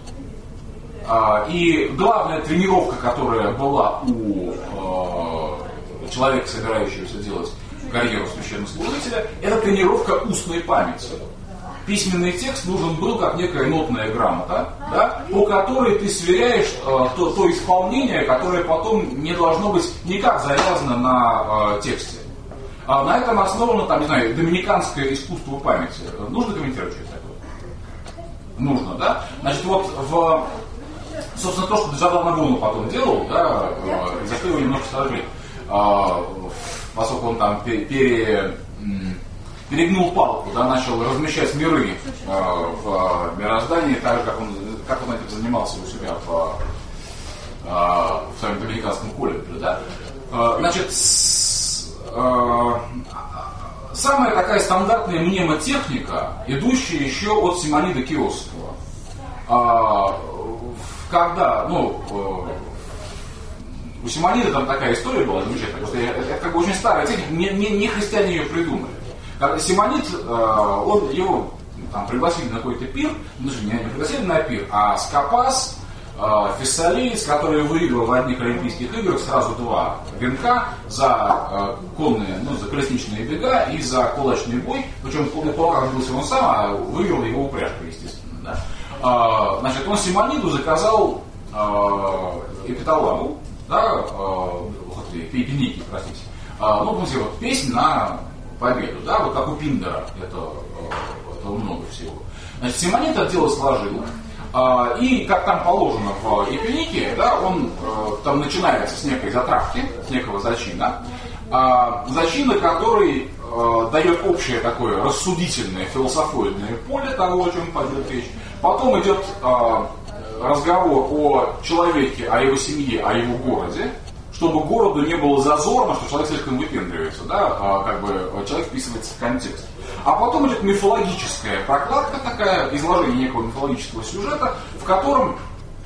И главная тренировка, которая была у человека, собирающегося делать карьеру священнослужителя, это тренировка устной памяти. Письменный текст нужен был как некая нотная грамота, да, по которой ты сверяешь то исполнение, которое потом не должно быть никак завязано на тексте. На этом основано, там, не знаю, доминиканское искусство памяти. Нужно комментировать что-то такое? Нужно, да? Значит, вот собственно, то, что Джордано Бруно потом делал, да, за что его немножко сожгли, поскольку он там перегнул палку, да, начал размещать миры в мироздании, так же, как он этим занимался у себя в своем доминиканском колледже, да. Значит, самая такая стандартная мнемотехника, идущая еще от Симонида Киосского. Когда, у Симонида там такая история была замечательная, потому что это как бы очень старая техника, не христиане ее придумали. Когда Симонид, его там пригласили на какой-то пир, не пригласили на пир, а Скопас, фессалиец, который выиграл в одних Олимпийских играх сразу 2 венка за конные, за колесничные бега и за кулачный бой, причем конный полк отбился он сам, а выиграл его упряжка, естественно. Да. Значит, он Симониду заказал эпиталаму, да, пеники, простите, помните, вот песнь на победу, да, вот как у Пиндера, это много всего. Значит, Симонид это дело сложил, и как там положено в эпенике, да, он там начинается с некой затравки, с некого зачина, который дает общее такое рассудительное, философоидное поле того, о чем пойдет речь. Потом идет разговор о человеке, о его семье, о его городе, чтобы городу не было зазорно, что человек слишком выпендривается, да, как бы человек вписывается в контекст. А потом идет мифологическая прокладка такая, изложение некого мифологического сюжета, в котором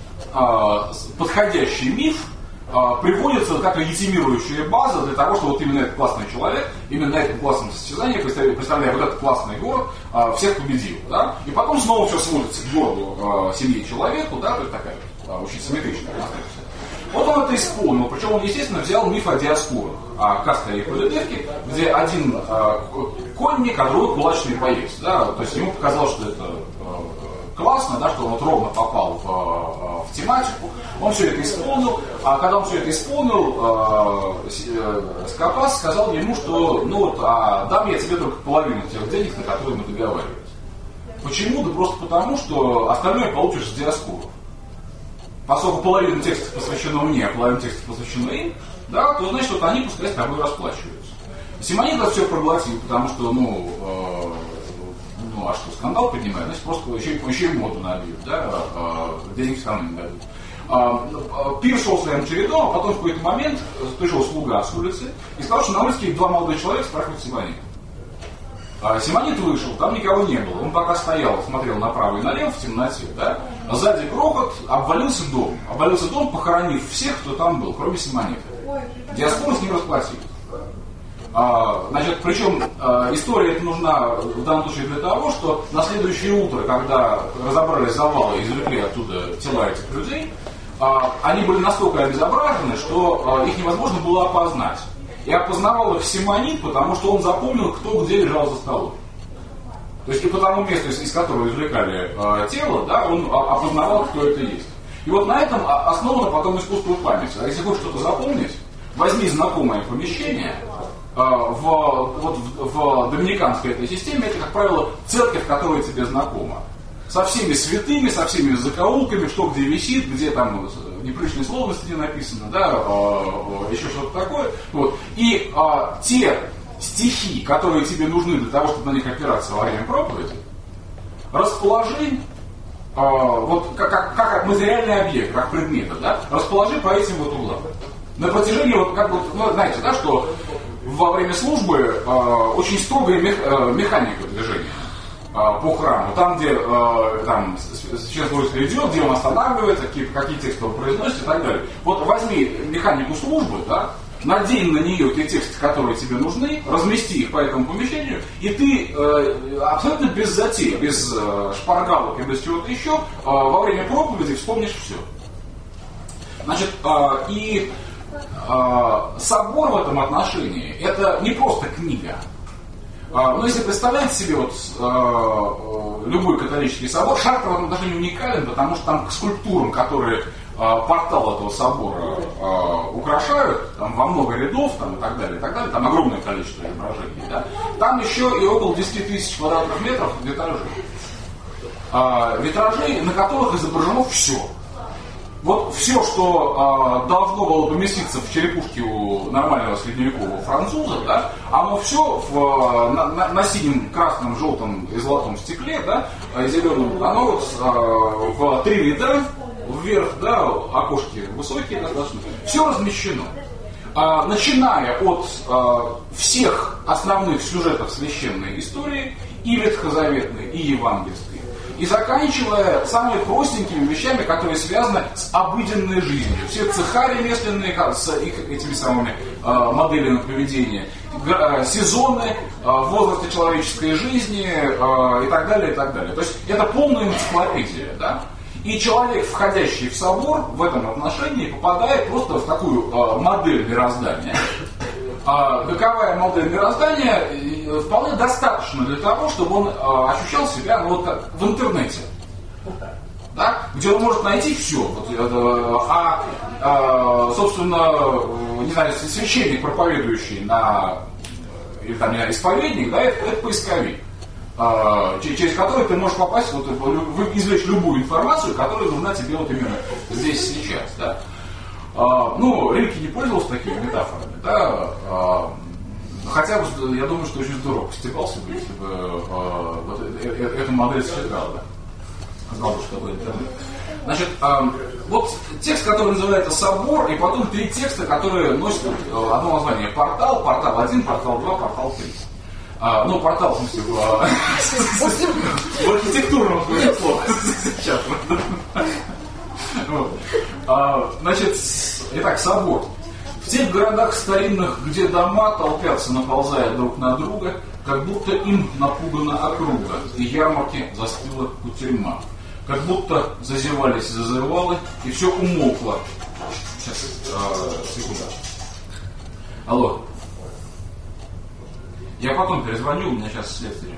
подходящий миф приводится как легитимирующая база для того, чтобы вот именно этот классный человек, именно на этом классном состязании, представляя вот этот классный город, всех победил. Да? И потом снова все сводится к городу, семье, человеку, да, то есть такая очень симметричная конструкция. Вот он это исполнил, причем он, естественно, взял миф о Диоскурах, о Кастре и Полидевке, где один конник, а другой кулачный боец. Да? То есть ему показалось, что это классно, да, что он вот ровно попал в тематику. Он все это исполнил, а когда он все это исполнил, Скопас сказал ему, что дам я тебе только половину тех денег, на которые мы договаривались. Почему? Да просто потому, что остальное получишь с Диоскуров. Поскольку половина текстов посвящена мне, а половина текстов посвящена им, да, то значит, вот они пускай с тобой расплачиваются. Симонид это все проглотил, потому что, а что, скандал поднимает, значит, просто еще и моду набьют, да, денег все равно не дадут. Пир шел своим чередом, а потом в какой-то момент пришел слуга с улицы и сказал, что на улице 2 молодых человека спрашивают Симонида. Симонид вышел, там никого не было. Он пока стоял, смотрел направо и налево в темноте, да? Сзади грохот, обвалился дом. Обвалился дом, похоронив всех, кто там был, кроме Симонида. Диаскуры с ним расплатились. Значит, причем история эта нужна в данном случае для того, что на следующее утро, когда разобрали завалы и извлекли оттуда тела этих людей, они были настолько обезображены, что их невозможно было опознать. И опознавал их Симонид, потому что он запомнил, кто где лежал за столом. То есть и по тому месту, из которого извлекали тело, да, он опознавал, кто это есть. И вот на этом основано потом искусство памяти. А если хочешь что-то запомнить, возьми знакомое помещение. В доминиканской этой системе это, как правило, церковь, которая тебе знакома. Со всеми святыми, со всеми закоулками, что где висит, где там неприличные слова на стене написано, да, еще что-то такое. Вот. И те стихи, которые тебе нужны для того, чтобы на них опираться во время проповеди, расположи вот как материальный объект, как предмета, да, расположи по этим вот углам. На протяжении, вот как вот, ну, знаете, да, что во время службы очень строгая механика движения по храму. Там, где там священнослужитель идет, где он останавливается, какие тексты он произносит и так далее. Вот возьми механику службы, да, надень на нее те тексты, которые тебе нужны, размести их по этому помещению, и ты абсолютно без затей, без шпаргалок и без чего-то еще во время проповеди вспомнишь все. Значит, и собор в этом отношении это не просто книга. Но если представляете себе вот, любой католический собор, Шартер в этом отношении уникален, потому что там к скульптурам, которые портал этого собора украшают, там во много рядов там, и так далее, там огромное количество изображений. Да? Там еще и около 10 тысяч квадратных метров витражей. Витражей, на которых изображено все. Вот все, что должно было поместиться в черепушке у нормального средневекового француза, да, оно все на синем, красном, желтом и золотом стекле, да, и зеленом, оно вот в 3 ряда вверх, да, окошки высокие достаточно, все размещено. Начиная от всех основных сюжетов священной истории, и ветхозаветной, и евангельской, и заканчивая самыми простенькими вещами, которые связаны с обыденной жизнью. Все цеха ремесленные с их этими самыми моделями поведения, сезоны, возрасты человеческой жизни и так далее, и так далее. То есть это полная энциклопедия, да? И человек, входящий в собор, в этом отношении попадает просто в такую модель мироздания. Каковая модель мироздания вполне достаточно для того, чтобы он ощущал себя, ну, вот как в интернете, да? Где он может найти все. Вот, собственно, не знаю, священник, проповедующий или там, не знаю, исповедник, да, это поисковик, через который ты можешь попасть, вот, извлечь любую информацию, которая нужна тебе вот именно здесь сейчас. Да? Ну, Рильке не пользовался такими метафорами, да, хотя бы, я думаю, что очень здорово постебался бы, если бы вот эту модель сочетал, да, знал бы, что такое интернет. Значит, вот текст, который называется «Собор», и потом 3 текста, которые носят одно название: портал, портал 1, портал 2, портал 3. Ну, портал, в смысле, в архитектурном смысле слова. Сейчас. Значит, итак, собор. В тех городах старинных, где дома толпятся, наползая друг на друга, как будто им напугана округа, и ярмарки застыла кутерьма. Как будто зазевались зазывалы, и все умолкло. Сейчас, секунду. Алло. Я потом перезвоню, у меня сейчас следствие.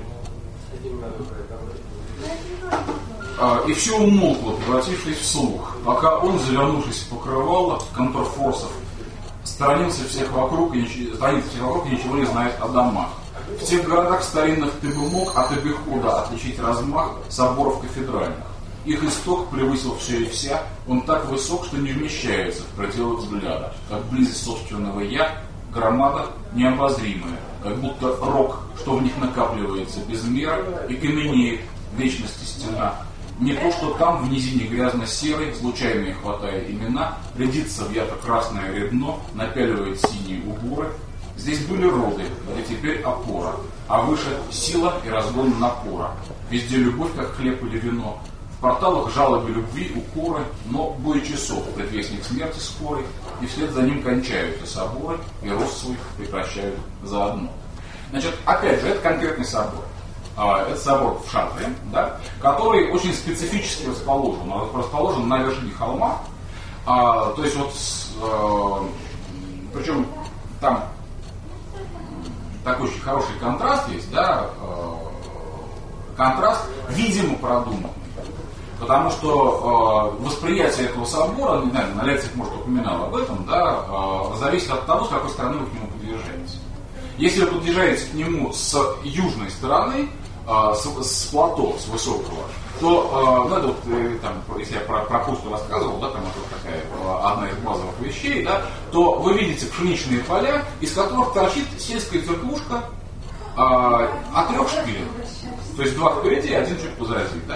И все умолкло, превратившись в слух, пока он, завернувшись в покрывало контрфорсов, сторонился всех вокруг и ничего не знает о домах. В тех городах старинных ты бы мог от обихода отличить размах соборов кафедральных. Их исток превысил все и вся, он так высок, что не вмещается в пределы взгляда, как близость собственного «я», громада необозримая, как будто рок, что в них накапливается без меры, и каменеет вечности стена. Не то, что там в низине грязно-серой, случайные хватая имена, рядится в ярко-красное редно, напяливает синие уборы. Здесь были роды, где теперь опора, а выше сила и разгон напора. Везде любовь, как хлеб или вино. В порталах жалобы любви, укоры, но бой часов, предвестник смерти скорой, и вслед за ним кончаются соборы, и рост свой прекращают заодно. Значит, опять же, это конкретный собор. Это собор в Шартре, да, который очень специфически расположен. Он расположен на вершине холма. То есть вот, причем там такой очень хороший контраст есть, да, контраст, видимо, продуманный. Потому что восприятие этого собора, не знаю, на лекциях, может, упоминал об этом, да, зависит от того, с какой стороны вы к нему подъезжаете. Если вы подъезжаете к нему с южной стороны, с плато, с высокого, то, ну, это вот, там, если я про Пусту рассказывал, да, там это такая одна из базовых вещей, да, то вы видите пшеничные поля, из которых торчит сельская церквушка от 3 шпилей. То есть 2 впереди, 1 чуть позади, да.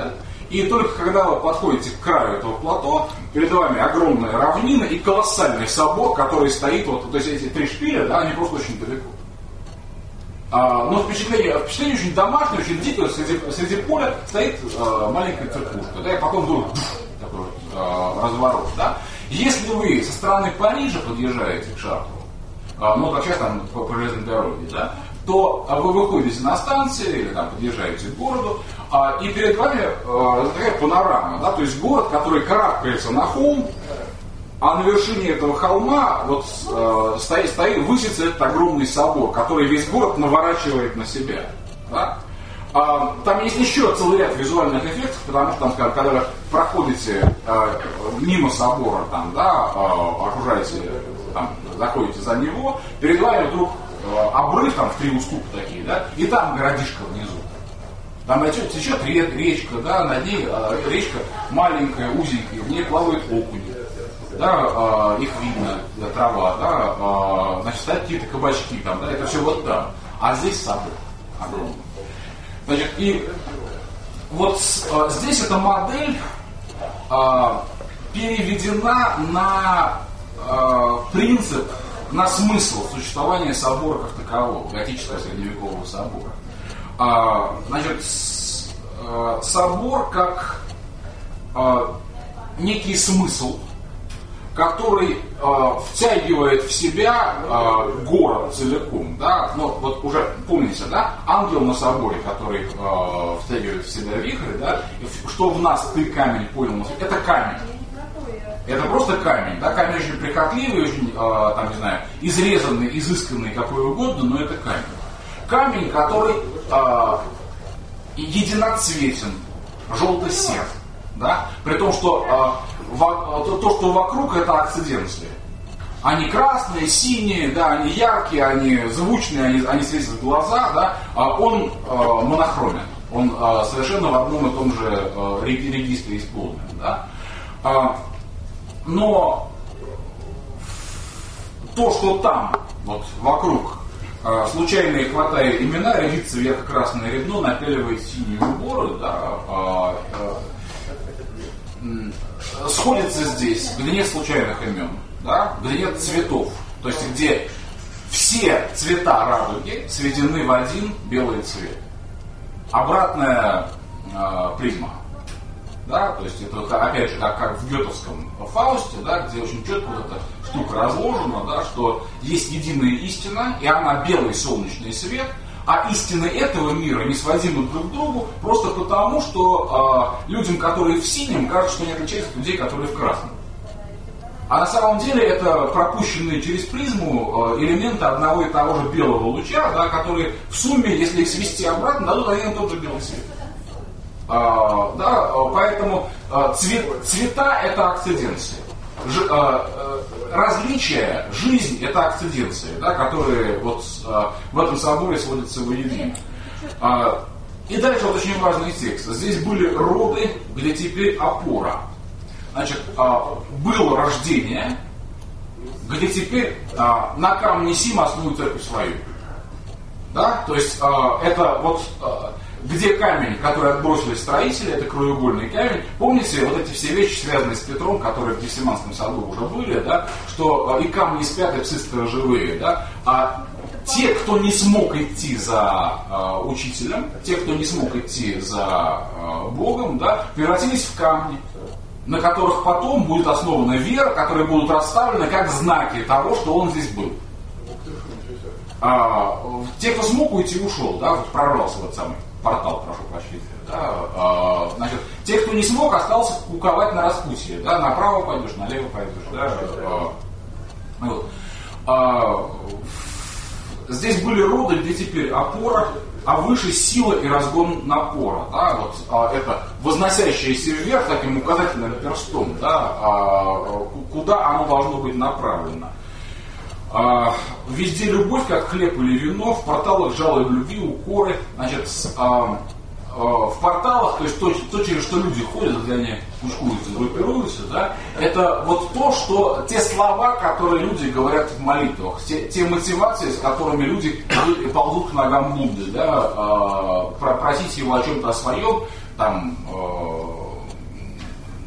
И только когда вы подходите к краю этого плато, перед вами огромная равнина и колоссальный собор, который стоит, вот, то есть эти 3 шпиля, да, они просто очень далеко. Но впечатление очень домашнее, очень дикое, среди поля стоит маленькая церквушка, да, и потом вдруг такой вот, разворот, да. Если вы со стороны Парижа подъезжаете к Шартру, ну, как сейчас там по железной дороге, да, то вы выходите на станцию или там подъезжаете к городу, и перед вами такая панорама, да, то есть город, который карабкается на холм, а на вершине этого холма вот высится этот огромный собор, который весь город наворачивает на себя. Да? Там есть еще целый ряд визуальных эффектов, потому что там, скажем, когда вы проходите мимо собора, там, да, окружаете, там, заходите за него, перед вами вдруг обрыв, там, в 3 уступа такие, да, и там городишко внизу. Там течет речка, да, над ней речка маленькая, узенькая, в ней плавают окуни. Да, их видно, да, трава, да, значит, стоят какие-то кабачки там, да, это все вот там. А здесь собор огромный. Значит, и вот здесь эта модель переведена на принцип, на смысл существования собора как такового, готического средневекового собора. Значит, собор как некий смысл, который втягивает в себя город целиком, да, ну вот уже помните, да, ангел на соборе, который втягивает в себя вихрь, да, что в нас ты камень понял, это камень. Это просто камень, да, камень очень прихотливый, очень, там, не знаю, изрезанный, изысканный, какой угодно, но это камень. Камень, который единоцветен, желто-сер, да, при том, что то, что вокруг, это акциденции. Они красные, синие, да, они яркие, они звучные, они светят в глаза, да, он монохромен, он совершенно в одном и том же регистре исполнен, да. Но то, что там, вот вокруг, случайно хватая имена, рядится в ярко-красное редно, напяливает синие уборы, да, сходится здесь, где нет случайных имен, да, где нет цветов, то есть где все цвета радуги сведены в один белый цвет. Обратная призма. Да, то есть это опять же как в гетовском Фаусте, да, где очень четко вот эта штука разложена, да, что есть единая истина, и она белый солнечный свет, а истины этого мира не сводимы друг к другу просто потому, что людям, которые в синем, кажется, что они отличаются от людей, которые в красном. А на самом деле это пропущенные через призму элементы одного и того же белого луча, да, которые в сумме, если их свести обратно, дадут один и тот же белый цвет. Да, поэтому цвета это акциденции. Различия, жизнь это акциденции, да, которые вот в этом соборе сводятся воедино. И дальше вот очень важный текст. Здесь были роды, где теперь опора. Значит, было рождение, где теперь на камне сим основную церковь свою. Да? То есть это вот где камень, который отбросили строители, это краеугольный камень. Помните вот эти все вещи, связанные с Петром, которые в Гефсиманском саду уже были, да? Что и камни спят, и псы сторожевые, да? А те, кто не смог идти за учителем, те, кто не смог идти за Богом, да, превратились в камни, на которых потом будет основана вера, которые будут расставлены как знаки того, что он здесь был. Те, кто смог уйти, ушел, да, вот прорвался в этот самый портал, прошу прощения. Да, значит, те, кто не смог, остался куковать на распутье, да, направо пойдешь, налево пойдешь, да, вот. Здесь были роды, где теперь опора, а выше сила и разгон напора, да, вот это возносящееся вверх таким указательным перстом, да, куда оно должно быть направлено. Везде любовь, как хлеб или вино, в порталах жалобы любви, укоры, значит, в порталах, то есть то, через что люди ходят, где они кучкуются, группируются, да, это вот то, что те слова, которые люди говорят в молитвах, те мотивации, с которыми люди ползут к ногам Будды, да, просить его о чем-то о своем, там,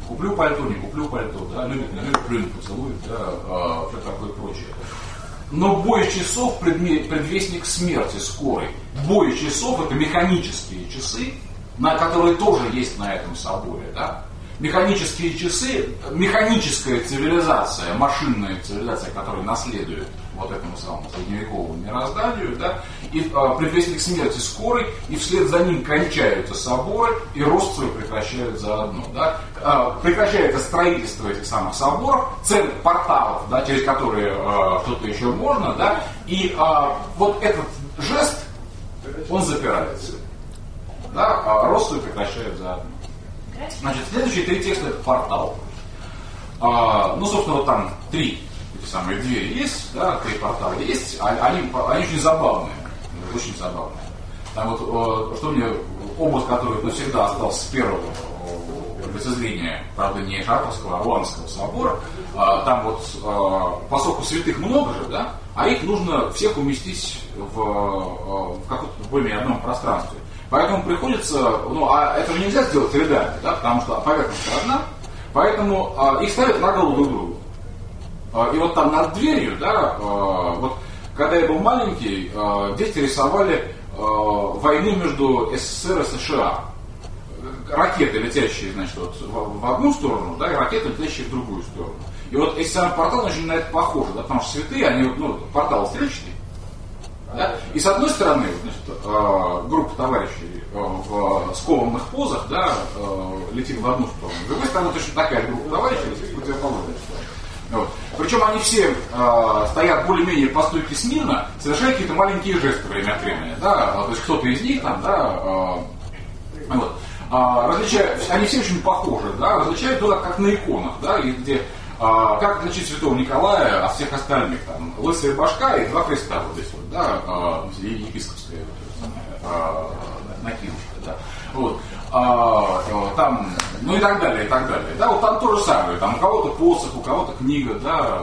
Куплю пальто, не куплю пальто, да, любит, не любит, плюнет, поцелует, да, все такое прочее. Но бой часов предвестник смерти скорой. Бой часов это механические часы, которые тоже есть на этом соборе. Да? Механические часы, механическая цивилизация, машинная цивилизация, которая наследует вот этому самому средневековому мирозданию, да, и предвестник смерти скорой, и вслед за ним кончаются соборы, и рост свой прекращают заодно. Да. Прекращается строительство этих самых соборов, центр порталов, да, через которые что-то еще можно, да, и вот этот жест, он запирается. Да, рост свой прекращают заодно. Значит, следующие 3 текста это портал. Ну, собственно, вот там 3 эти самые двери есть, да, 3 портала есть, они очень забавные, очень забавные. Там вот, что мне, образ, который навсегда остался с первого лицезрения, правда, не Шарповского, а Руанского собора, там вот, поскольку святых много же, да, а их нужно всех уместить в каком-то более одном пространстве. Поэтому приходится, ну, а это же нельзя сделать рядами, да, потому что поверхность одна, поэтому их ставят на голову друг другу. И вот там над дверью, да, вот когда я был маленький, дети рисовали войну между СССР и США. Ракеты, летящие, значит, вот, в одну сторону, да, и ракеты, летящие в другую сторону. И вот эти самые порталы очень на это похожи, да, потому что святые, они, ну, порталы стрельчатые. Да? И с одной стороны, значит, группа товарищей в скованных позах, да, летит в одну сторону. С другой стороны, точно такая группа товарищей летит в противоположную сторону. Вот. Причем они все стоят более-менее по стойке смирно, совершая какие-то маленькие жесты время от времени. Да? То есть кто-то из них там, да, вот. Они все очень похожи, да, различают только как на иконах, да, и где как отличить святого Николая от всех остальных, там, лысая башка и 2 креста вот здесь вот, да, епископская накидочка, да, вот, там, ну и так далее, да, вот там то же самое, там у кого-то посох, у кого-то книга, да,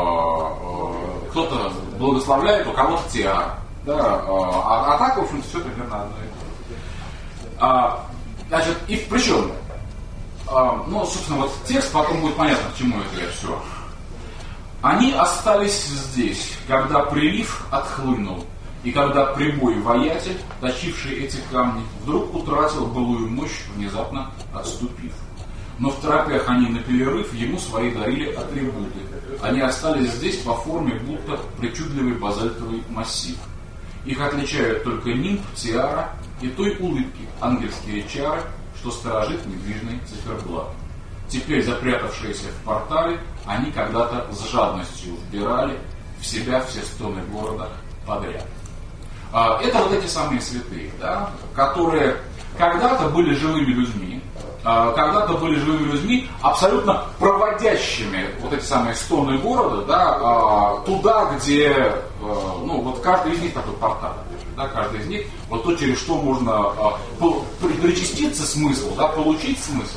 кто-то благословляет, у кого-то тиара, да, а так, в общем-то, все примерно одно и то. Значит, и причем, ну, собственно, вот текст, потом будет понятно, к чему это я все. Они остались здесь, когда прилив отхлынул, и когда прибой воятель, точивший эти камни, вдруг утратил былую мощь, внезапно отступив. Но в торопях они на перерыв ему свои дарили атрибуты. Они остались здесь по форме, будто причудливый базальтовый массив. Их отличают только нимб, тиара и той улыбки, ангельские чары, что сторожит недвижный циферблат. Теперь, запрятавшиеся в портале, они когда-то с жадностью вбирали в себя все стоны города подряд. Это вот эти самые святые, да, которые когда-то были живыми людьми, абсолютно проводящими вот эти самые стоны города, да, туда, где, ну, вот каждый из них такой портал. Да, каждый из них, вот то, через что можно причаститься смысл, да, получить смысл.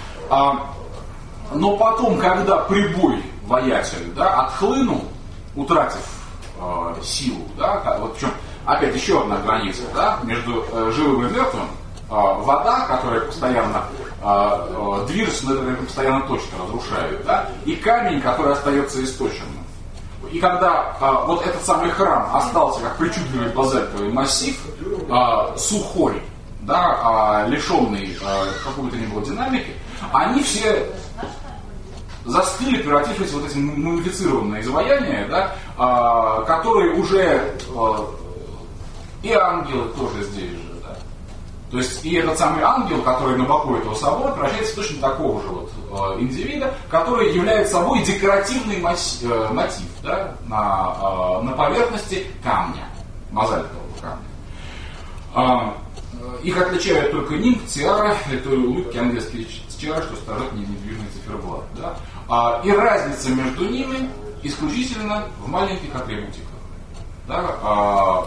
Но потом, когда прибой воятель, да, отхлынул, утратив силу, да, вот в чем, опять еще одна граница, да, между живым и мертвым, вода, которая постоянно движется, но это постоянно точно разрушает, да, и камень, который остается источенным. И когда вот этот самый храм остался как причудливый базальтовый массив, сухой, да, лишенный какой-то ни было динамики, они все застыли, превратившись в вот эти мумифицированные изваяния, да, которые уже и ангелы тоже здесь же. Да. То есть и этот самый ангел, который на боку этого собора, превращается в точно такого же вот индивида, который является собой декоративный мотив, да, на поверхности камня, базальтового камня. Их отличают только нимб, тиара, это улыбки ангельские чары, что сторожат недвижный циферблат. Да? И разница между ними исключительно в маленьких атрибутиках. Да?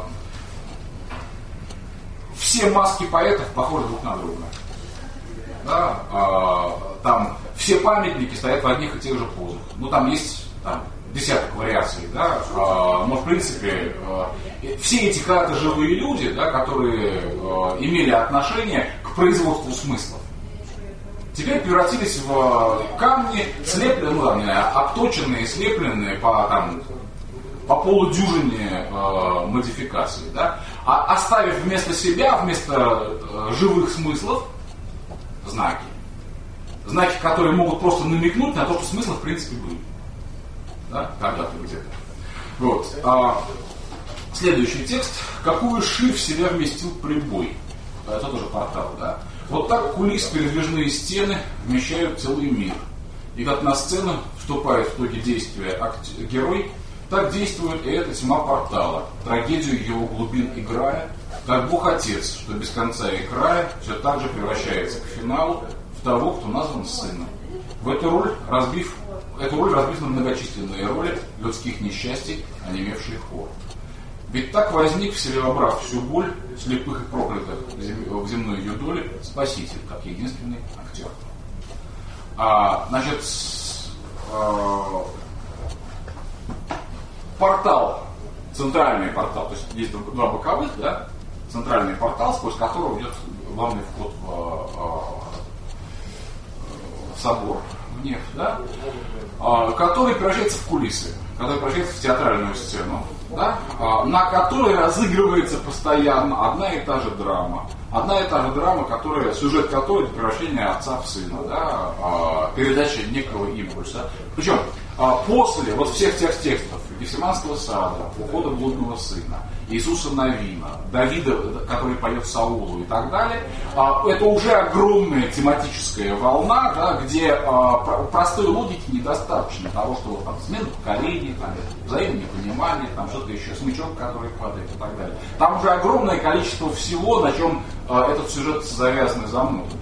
Все маски поэтов похожи друг на друга. Да? Там все памятники стоят в одних и тех же позах. Ну, там есть там, десяток вариаций, да? Но в принципе все эти когда-то живые люди, да, которые имели отношение к производству смыслов. теперь превратились в камни, слепленные, обточенные, слепленные по полудюжине модификаций, да? Оставив вместо себя, вместо живых смыслов, знаки. Знаки, которые могут просто намекнуть на то, что смыслы в принципе были. Да? Когда-то где-то. Вот. Следующий текст. Какую ширь в себя вместил прибой? Это тоже портал, да? Вот так кулис передвижные стены вмещают целый мир. И как на сцену вступает в токе действия герой, так действует и эта тьма портала, трагедию его глубин играя, как Бог-Отец, что без конца и края все так же превращается к финалу в того, кто назван сыном. Эту роль разбив на многочисленные роли людских несчастий, онемевший хор. Ведь так возник в себе, вобрав всю боль слепых и проклятых в земной ее доле, Спаситель, как единственный актер. Портал, центральный портал, то есть есть два боковых, да, центральный портал, сквозь которого идет главный вход в собор, в нефть, да, который превращается в кулисы, который превращается в театральную сцену, да, на которой разыгрывается постоянно одна и та же драма. Одна и та же драма, сюжет которой это превращение отца в сына, да, передача некого импульса. Причем после вот всех тех текстов Гефсиманского сада, ухода блудного сына, Иисуса Навина, Давида, который поет Саулу и так далее, это уже огромная тематическая волна, да, где простой логики недостаточно того, что вот, там, смена поколений, там, взаимное непонимание, там что-то еще, смычок, который падает и так далее. Там уже огромное количество всего, на чем этот сюжет завязан и замутан.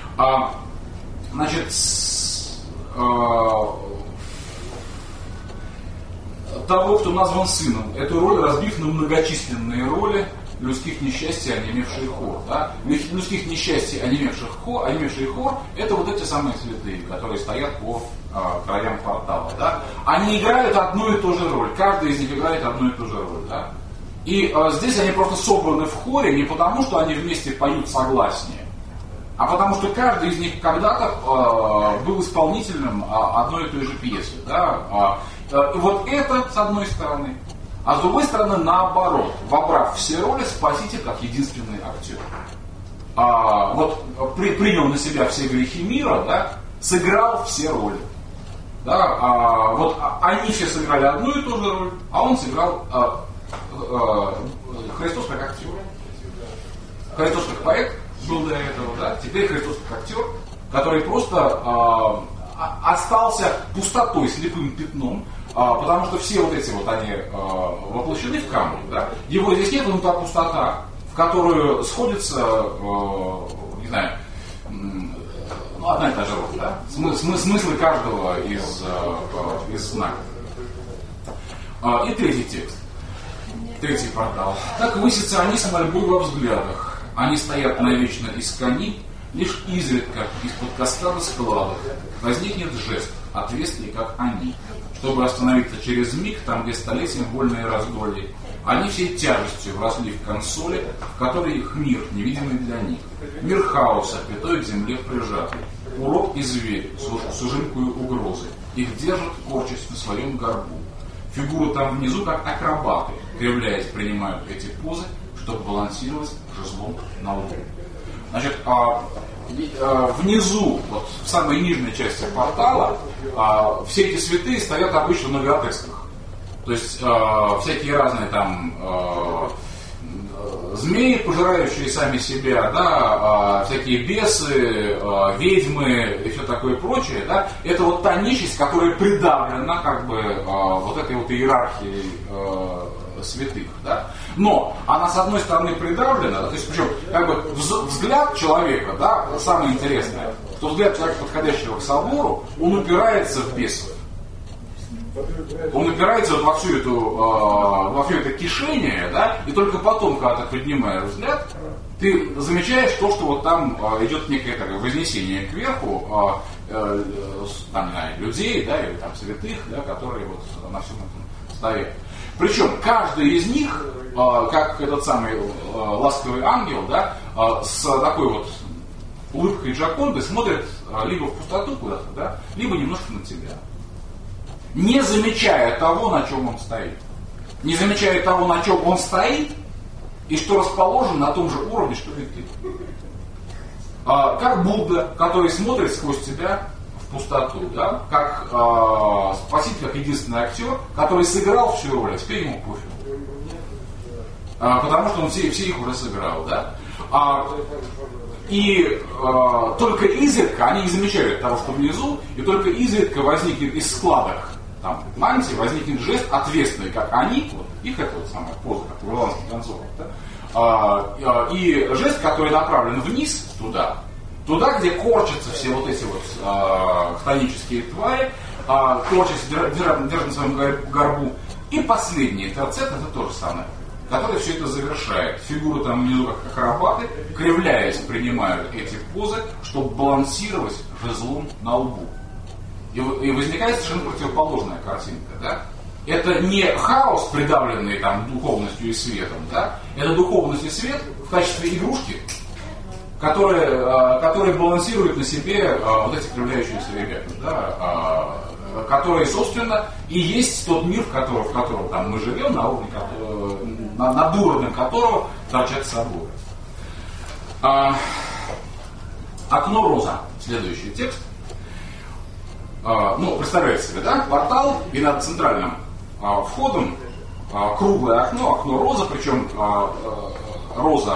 Того, кто назван сыном, эту роль разбив на многочисленные роли людских несчастий, онемевший хор. Да? Людских несчастий, онемевший хор, это вот эти самые святые, которые стоят по краям портала. Да? Они играют одну и ту же роль, каждый из них играет одну и ту же роль. Да? И здесь они просто собраны в хоре не потому, что они вместе поют согласнее, а потому что каждый из них когда-то был исполнителем одной и той же пьесы. Да? И вот это с одной стороны, а с другой стороны наоборот, вобрав все роли, Спаситель как единственный актер. Принял на себя все грехи мира, да, сыграл все роли. Да, они все сыграли одну и ту же роль, а он сыграл Христос как актер. Христос как поэт был до этого, да, теперь Христос как актер, который просто остался пустотой, слепым пятном, потому что все вот эти вот они воплощены в камне, да? Его здесь нет, но та пустота, в которую сходится, не знаю, одна и та же роль, да? Смыслы каждого из знаков. И третий текст, третий портал. Так высятся они с мольбой во взглядах, они стоят навечно из кони, лишь изредка из-под каскада складок возникнет жест, ответственный, как они, чтобы остановиться через миг там, где столетием вольные раздолье. Они всей тяжестью вросли в консоли, в которой их мир, невидимый для них. Мир хаоса, пятой к земле прижатый. Урод и зверь с ужимкою угрозы. Их держат, корчась на своем горбу. Фигуры там внизу, как акробаты, кривляясь, принимают эти позы, чтобы балансировать жезлом на лбу. Значит, внизу, вот в самой нижней части портала, все эти святые стоят обычно на гротесках. То есть всякие разные там змеи, пожирающие сами себя, да, всякие бесы, ведьмы и все такое прочее, да, это вот та нечисть, которая придавлена как бы вот этой вот иерархией святых, да. Но она с одной стороны придавлена, то есть причем как бы взгляд человека, да, самое интересное, что взгляд человека, подходящего к собору, он упирается в бесов. Он упирается вот во все это кишение, да, и только потом, когда ты поднимаешь взгляд, ты замечаешь то, что вот там идет некое такое вознесение кверху там, не знаю, людей, да, или там святых, да, которые вот на всем этом стоят. Причем каждый из них, как этот самый ласковый ангел, да, с такой вот улыбкой Джоконды смотрит либо в пустоту куда-то, да, либо немножко на тебя. Не замечая того, на чем он стоит. Не замечая того, на чем он стоит, и что расположен на том же уровне, что и ты. Как Будда, который смотрит сквозь тебя в пустоту, да? Как спаситель, как единственный актер, который сыграл всю роль, а теперь ему пофиг. Потому что он все их уже сыграл, да? И только изредка, они не замечают того, что внизу, и только изредка возникнет из складок там, мантии, возникнет жест ответственный, как они, вот, их это вот самая поза, как в ирландских танцорах, да? И жест, который направлен вниз, туда, где корчатся все вот эти вот хтонические твари, корчатся, держат на своем горбу. И последний терцет, это то же самое, который все это завершает. Фигуры там внизу, как акробаты, кривляясь, принимают эти позы, чтобы балансировать жезлом на лбу. И возникает совершенно противоположная картинка, да? Это не хаос, придавленный там духовностью и светом, да? Это духовность и свет в качестве игрушки, которые балансируют на себе вот эти кривляющиеся ребята, да? Которые, собственно, и есть тот мир, в котором там мы живем, на уровне над уровнем которого торчат соборы. Окно роза. Следующий текст. Представляете себе, да? Портал, и над центральным входом круглое окно, окно роза, причем роза,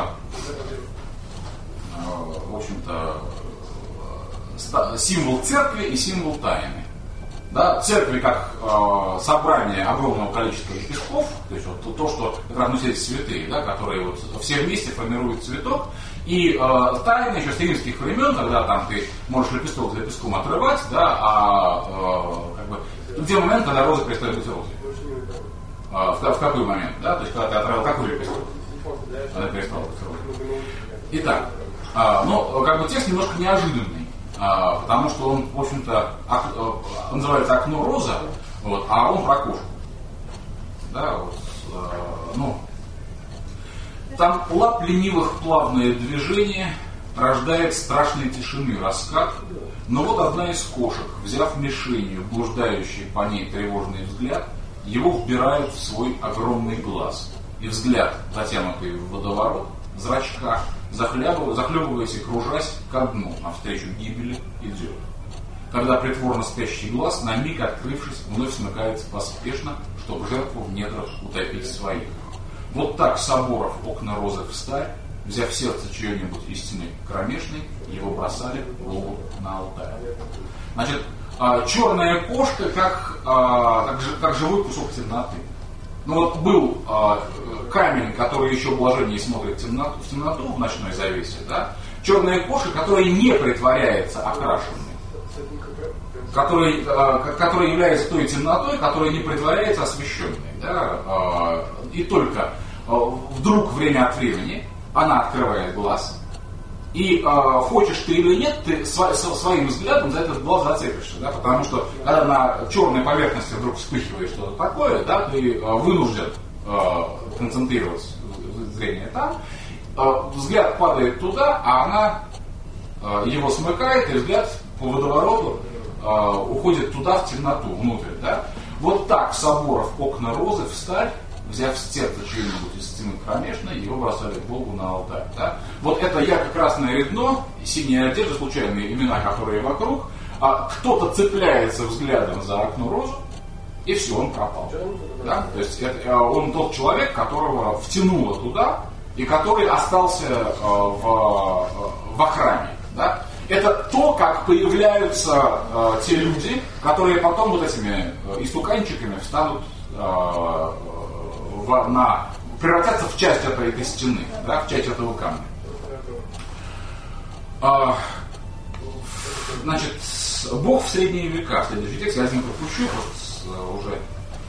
в общем-то, символ церкви и символ тайны. Да? Церкви как собрание огромного количества лепестков, то есть вот то, что как раз эти святые, да, которые вот все вместе формируют цветок, и тайна еще с римских времен, когда там ты можешь лепесток за лепестком отрывать, да, где момент, когда роза перестает быть розой? В какой момент? Да? То есть когда ты отрывал какой лепесток? Она перестала быть розой. Итак, текст немножко неожиданный. Потому что он, в общем-то, называется «Окно роза», вот, а он про кошку. Да, вот, там лап ленивых плавное движение рождает страшной тишины раскат, но вот одна из кошек, взяв мишенью блуждающий по ней тревожный взгляд, его вбирает в свой огромный глаз, и взгляд, затянутый в водоворот, зрачка, захлебываясь и кружась ко дну, навстречу гибели идет. Когда притворно спящий глаз, на миг открывшись, вновь смыкается поспешно, чтобы жертву в недрах утопить своих. Вот так Соборов окна розы встарь, взяв сердце чье-нибудь истины кромешной, его бросали голову на алтарь. Значит, черная кошка как живой кусок темноты. Был камень, который еще блаженнее смотрит в темноту в ночной завесе, да? Черная кошка, которая не притворяется окрашенной, которая является той темнотой, которая не притворяется освещенной, да? И только вдруг время от времени она открывает глаз, и хочешь ты или нет, ты своим взглядом за этот глаз зацепишься, да? Потому что когда на черной поверхности вдруг вспыхивает что-то такое, да, ты вынужден концентрировать зрение там, взгляд падает туда, а она его смыкает, и взгляд по водовороту уходит туда, в темноту, внутрь. Да? Вот так Соборов окна розы встарь, взяв с сердца чьей-нибудь из стены кромешной, его бросали голову на алтарь. Да? Вот это ярко-красное редно, синяя одежда, случайные имена, которые вокруг, кто-то цепляется взглядом за окно розу, и все, он пропал. Да? То есть он тот человек, которого втянуло туда, и который остался в охране. Да? Это то, как появляются те люди, которые потом вот этими истуканчиками встанут превратятся в часть этой стены, да, в часть этого камня. Значит, Бог в средние века, следующий текст, я один пропущу, уже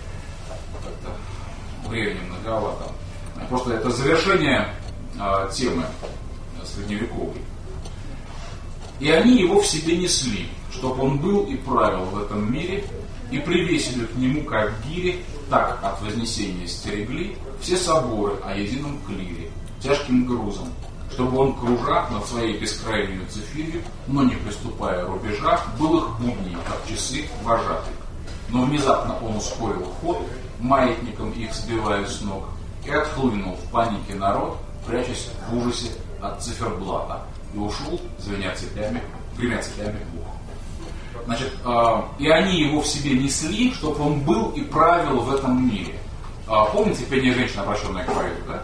как-то времени многовато. Просто это завершение темы средневековой. И они его в себе несли, чтобы он был и правил в этом мире, и привесили к нему, как гири, так от вознесения стерегли все соборы о едином клире, тяжким грузом, чтобы он, кружа над своей бескрайней цифирью, но не приступая рубежа, был их будней, как часы вожатый. Но внезапно он ускорил ход, маятником их сбивая с ног, и отхлынул в панике народ, прячась в ужасе от циферблата, и ушел, звеня цепями, гремя цепями в ухо. Значит, и они его в себе несли, чтобы он был и правил в этом мире. Помните пение женщины, обращенное к поэту, да?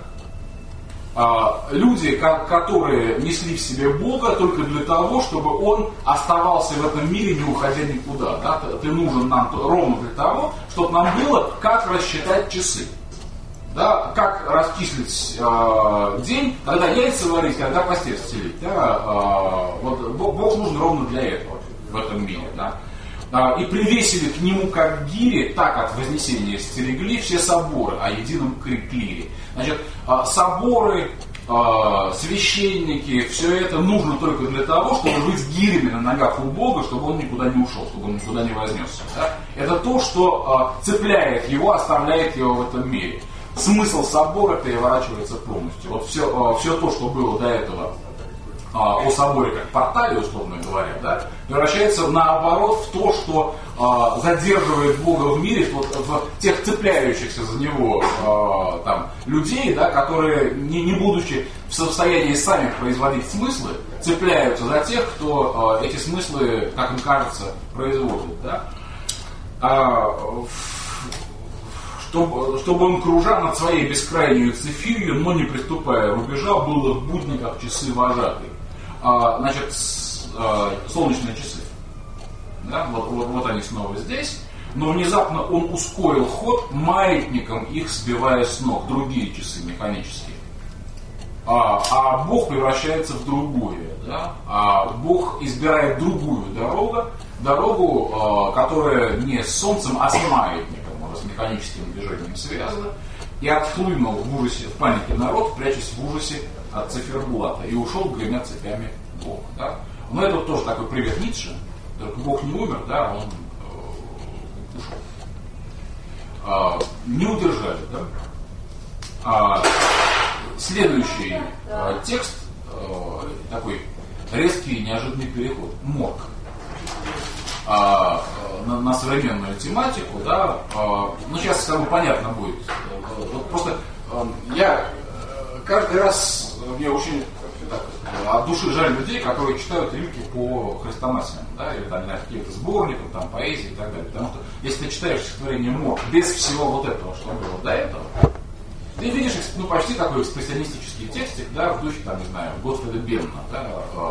Люди, которые несли в себе Бога только для того, чтобы Он оставался в этом мире, не уходя никуда. Да? Ты нужен нам ровно для того, чтобы нам было, как рассчитать часы. Да? Как расчислить день, когда яйца варить, когда постель стелить. Да? Вот, Бог нужен ровно для этого в этом мире. Да? И привесили к нему как гири, так от Вознесения стерегли все соборы о едином клире. Значит, соборы, священники, все это нужно только для того, чтобы быть гирями на ногах у Бога, чтобы он никуда не ушел, чтобы он никуда не вознесся. Да? Это то, что цепляет его, оставляет его в этом мире. Смысл собора переворачивается полностью. Вот все то, что было до этого о соборе как портале, условно говоря, да, превращается наоборот в то, что задерживает Бога в мире, вот, в тех цепляющихся за него там, людей, да, которые, не будучи в состоянии сами производить смыслы, цепляются за тех, кто эти смыслы, как им кажется, производит. Да. Чтобы он, кружа над своей бескрайней цифирью, но не приступая рубежа, был их будни, как часы вожатые. Значит, солнечные часы. Да? Вот они снова здесь. Но внезапно он ускорил ход, маятником их сбивая с ног. Другие часы механические. А Бог превращается в другое. Да? Бог избирает другую дорогу, которая не с солнцем, а с маятником, с механическим движением связана. И отхлынул в ужасе, в панике народ, прячась в ужасе от циферблата, и ушел, гремя цепями Бога. Да? Но это тоже такой привет Ницше, только Бог не умер, да, он ушел. Не удержали. Да? Следующий текст, такой резкий и неожиданный переход. Морг. На современную тематику, да, ну сейчас как бы понятно будет. Вот просто я каждый раз, мне очень так, от души жаль людей, которые читают рифмы по хрестоматиям, да, или там, каким-то сборникам, там, поэзии и так далее. Потому что если ты читаешь стихотворение Морг без всего вот этого, что было до этого, ты видишь, ну, почти такой экспрессионистический текстик, да, в духе, там, не знаю, Готфрида Бенна, да,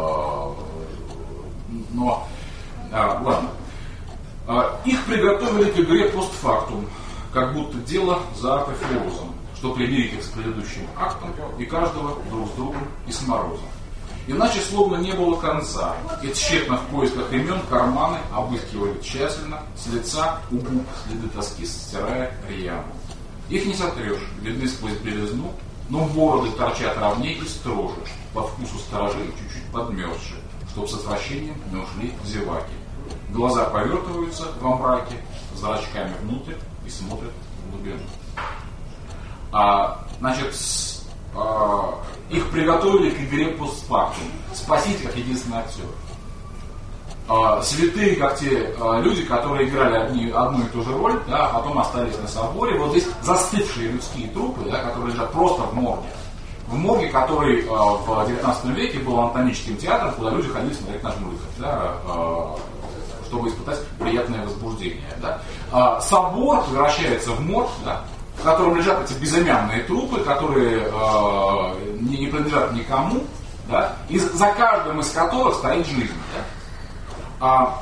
но ладно. Их приготовили к игре постфактум, как будто дело за апофеозом, что примирить их с предыдущим актом и каждого друг с другом и с морозом. Иначе словно не было конца, и тщетно в поисках имен карманы обыскивали тщательно, с лица у губ следы тоски стирая рьяно. Их не сотрешь, видны сквозь белизну, но бороды торчат ровнее и строже, по вкусу сторожей чуть-чуть подмерзшие, чтоб с отвращением не ушли зеваки. Глаза повертываются во мраке, зрачками внутрь и смотрят в глубину. Значит, их приготовили к игре постфактум. Спаситель как единственный актер. Святые, как те люди, которые играли одну и ту же роль, да, а потом остались на соборе. Вот здесь застывшие людские трупы, да, которые лежат просто в морге. В морге, который в 19 веке был анатомическим театром, куда люди ходили смотреть на жмуриков, да, чтобы испытать приятное возбуждение. Да. Собор превращается в морг, да, в котором лежат эти безымянные трупы, которые не принадлежат никому, да, и за каждым из которых стоит жизнь. Да.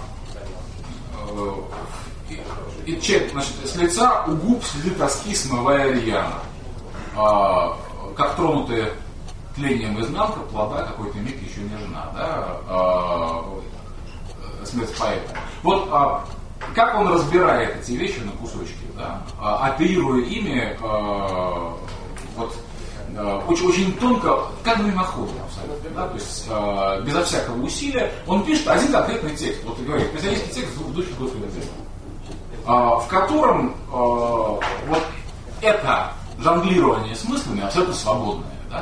И человек, значит, с лица у губ следы тоски, смывая рьяно. Как тронутая тлением изнанка плода какой-то миг еще нежна. Да. Смерть поэта. Вот как он разбирает эти вещи на кусочки, да, оперируя ими вот, очень тонко, как мимоходом абсолютно, да, то есть безо всякого усилия, он пишет один конкретный текст, вот и говорит, специалистский текст в духе Готфрида Бенна, в котором вот это жонглирование смыслами абсолютно свободное, да,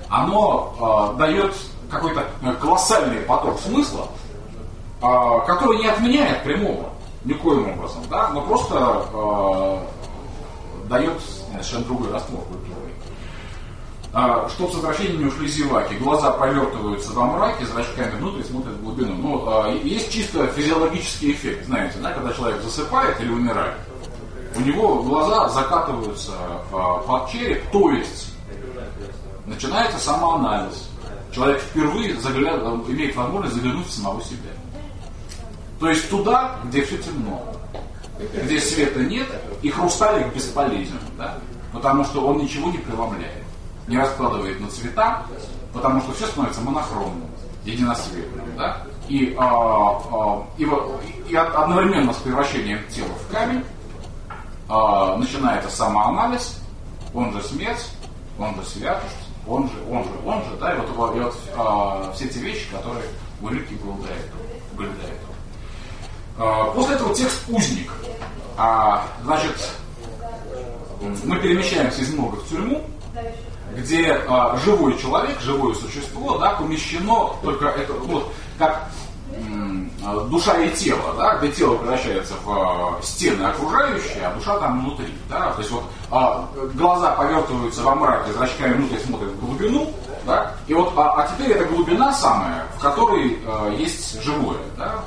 оно дает какой-то колоссальный поток смысла, который не отменяет прямого никоим образом, да, но просто дает совершенно другой раствор культуры. Что в сокращении не ушли зеваки. Глаза повертываются во мраке, зрачками внутрь смотрят в глубину. Ну, есть чисто физиологический эффект, знаете, да, когда человек засыпает или умирает, у него глаза закатываются под череп, то есть начинается самоанализ. Человек впервые имеет возможность заглянуть в самого себя. То есть туда, где все темно, где света нет, и хрусталик бесполезен, да? Потому что он ничего не преломляет, не раскладывает на цвета, потому что все становится монохромным, единосветным. Да? И одновременно с превращением тела в камень начинается самоанализ, он же смерть, он же святость, он же, да, и вот все эти вещи, которые у Рильке были до этого. После этого текст «Узник». Значит, мы перемещаемся из морга в тюрьму, где живой человек, живое существо, да, помещено только это, вот, как душа и тело, да, где тело превращается в стены окружающие, а душа там внутри. Да, то есть вот глаза повертываются во мраке, зрачками внутрь смотрят в глубину, да, и вот, а теперь это глубина самая, в которой есть живое. Да,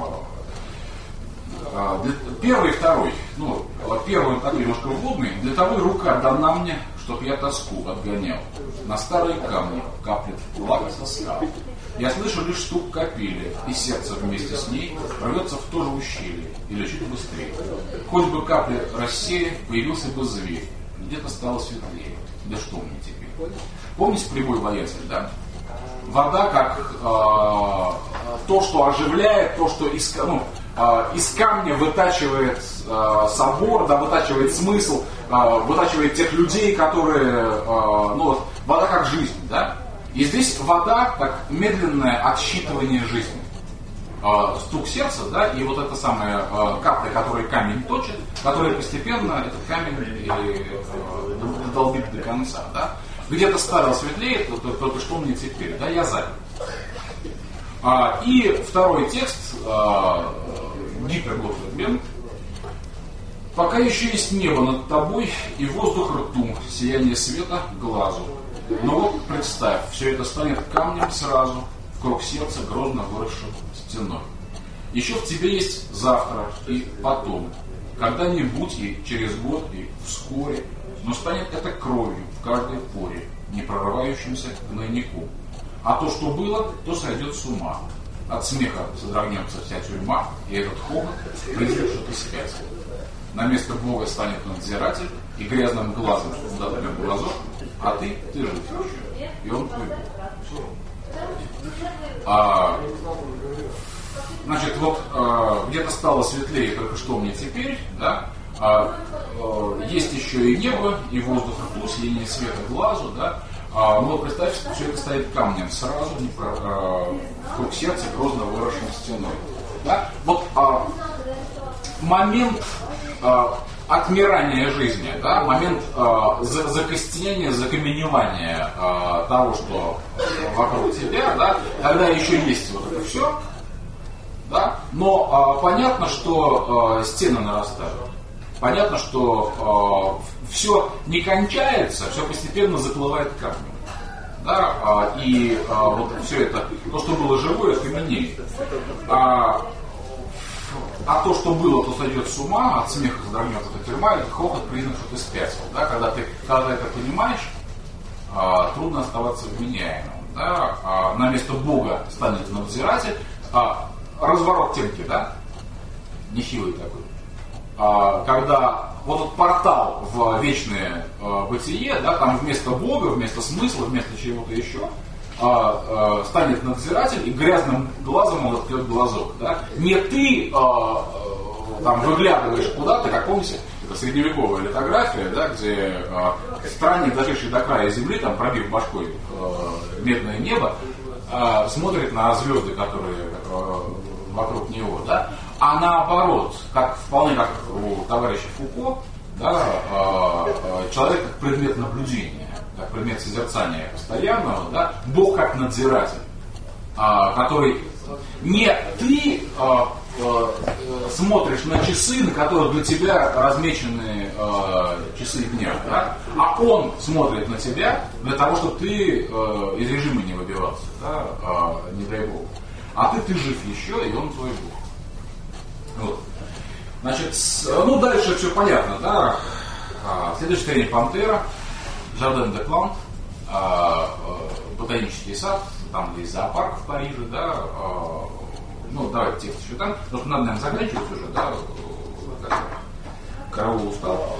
первый и второй. Ну, первый такой немножко вводный. Для того и рука дана мне, чтоб я тоску отгонял. На старые камни каплет влага со скал. Я слышу лишь стук капели, и сердце вместе с ней рвется в то же ущелье, или чуть быстрее. Хоть бы капли рассеяли, появился бы зверь. Где-то стало светлее. Да что мне теперь? Помните прибой воятель, да? Вода как то, что оживляет, то, что из камня вытачивает собор, да, вытачивает смысл, вытачивает тех людей, которые... вода как жизнь, да? И здесь вода как медленное отсчитывание жизни. Стук сердца, да, и вот эта самая капля, которой камень точит, которая постепенно этот камень долбит до конца, да. Где-то стало светлее, только что мне теперь, да, я запер. И второй текст, гиперглофрагмент. Пока еще есть небо над тобой и воздух рту, сияние света глазу. Но вот представь, все это станет камнем сразу, в круг сердца грозно выросшим стеной. Еще в тебе есть завтра и потом, когда-нибудь и через год и вскоре, но станет это кровью в каждой поре, не прорывающимся к гнойнику. А то, что было, то сойдет с ума. От смеха содрогнется вся тюрьма, и этот хохот призрак, что ты спятил. На место Бога станет надзиратель, и грязным глазом задавим глазок, а ты жив еще, и он твой Бог. Значит, вот где-то стало светлее, только что мне теперь, да, есть еще и небо, и воздух рту, сияние света глазу, да. Но вот представьте, что все это стоит камнем сразу, в круг сердца грозно выросшим стеной. Да? Вот момент отмирания жизни, да, момент закостенения, закаменевания того, что вокруг тебя, да, когда еще есть вот это все, да, но понятно, что стены нарастают. Понятно, что все не кончается, все постепенно заплывает камнем. Да? И вот все это, то, что было живое, каменеет. А то, что было, то сойдет с ума, от смеха задрогнется эта тюрьма, и хохот признак, что ты спятил. Да? Когда ты это понимаешь, трудно оставаться вменяемым. Да? На место Бога станет надзиратель. Разворот темки, да? Нехилый такой. Когда вот этот портал в вечное бытие, да, там вместо Бога, вместо смысла, вместо чего-то еще, станет надзиратель и грязным глазом он откроет глазок. Да? Не ты там выглядываешь куда-то, как помните, это средневековая литография, да, где странник, дошедший до края земли, там, пробив башкой медное небо, смотрит на звезды, которые вокруг него, да? А наоборот, вполне как у товарища Фуко, да, человек как предмет наблюдения. как предмет созерцания постоянного, да, Бог как надзиратель, который не ты смотришь на часы, на которых для тебя размечены часы дня, да, а Он смотрит на тебя для того, чтобы ты из режима не выбивался, да, не дай Бог. А ты жив еще, и Он твой Бог. Вот. Значит, ну дальше все понятно, да. Следующее творение «Пантера», Жарден де Плант, ботанический сад, там есть зоопарк в Париже, да. Ну, давайте текст еще там, потому что надо, наверное, заканчивать уже, да. Караул устал.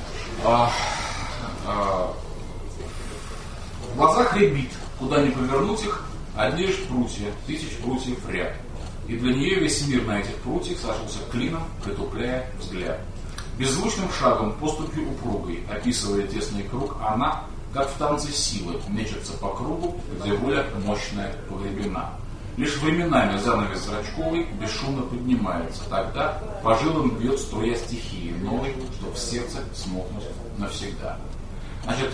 В глазах рябит, куда ни повернуть их, одни лишь прутья, 1000 прутьев в ряд. И для нее весь мир на этих прутьях сошелся клином, притупляя взгляд. Беззвучным шагом, поступью упругой, описывая тесный круг, она, как в танце силы, мечется по кругу, где воля мощная погребена. Лишь временами занавес зрачковый бесшумно поднимается. Тогда по жилам бьет струя стихии новой, чтоб в сердце смолкнуть навсегда. Значит,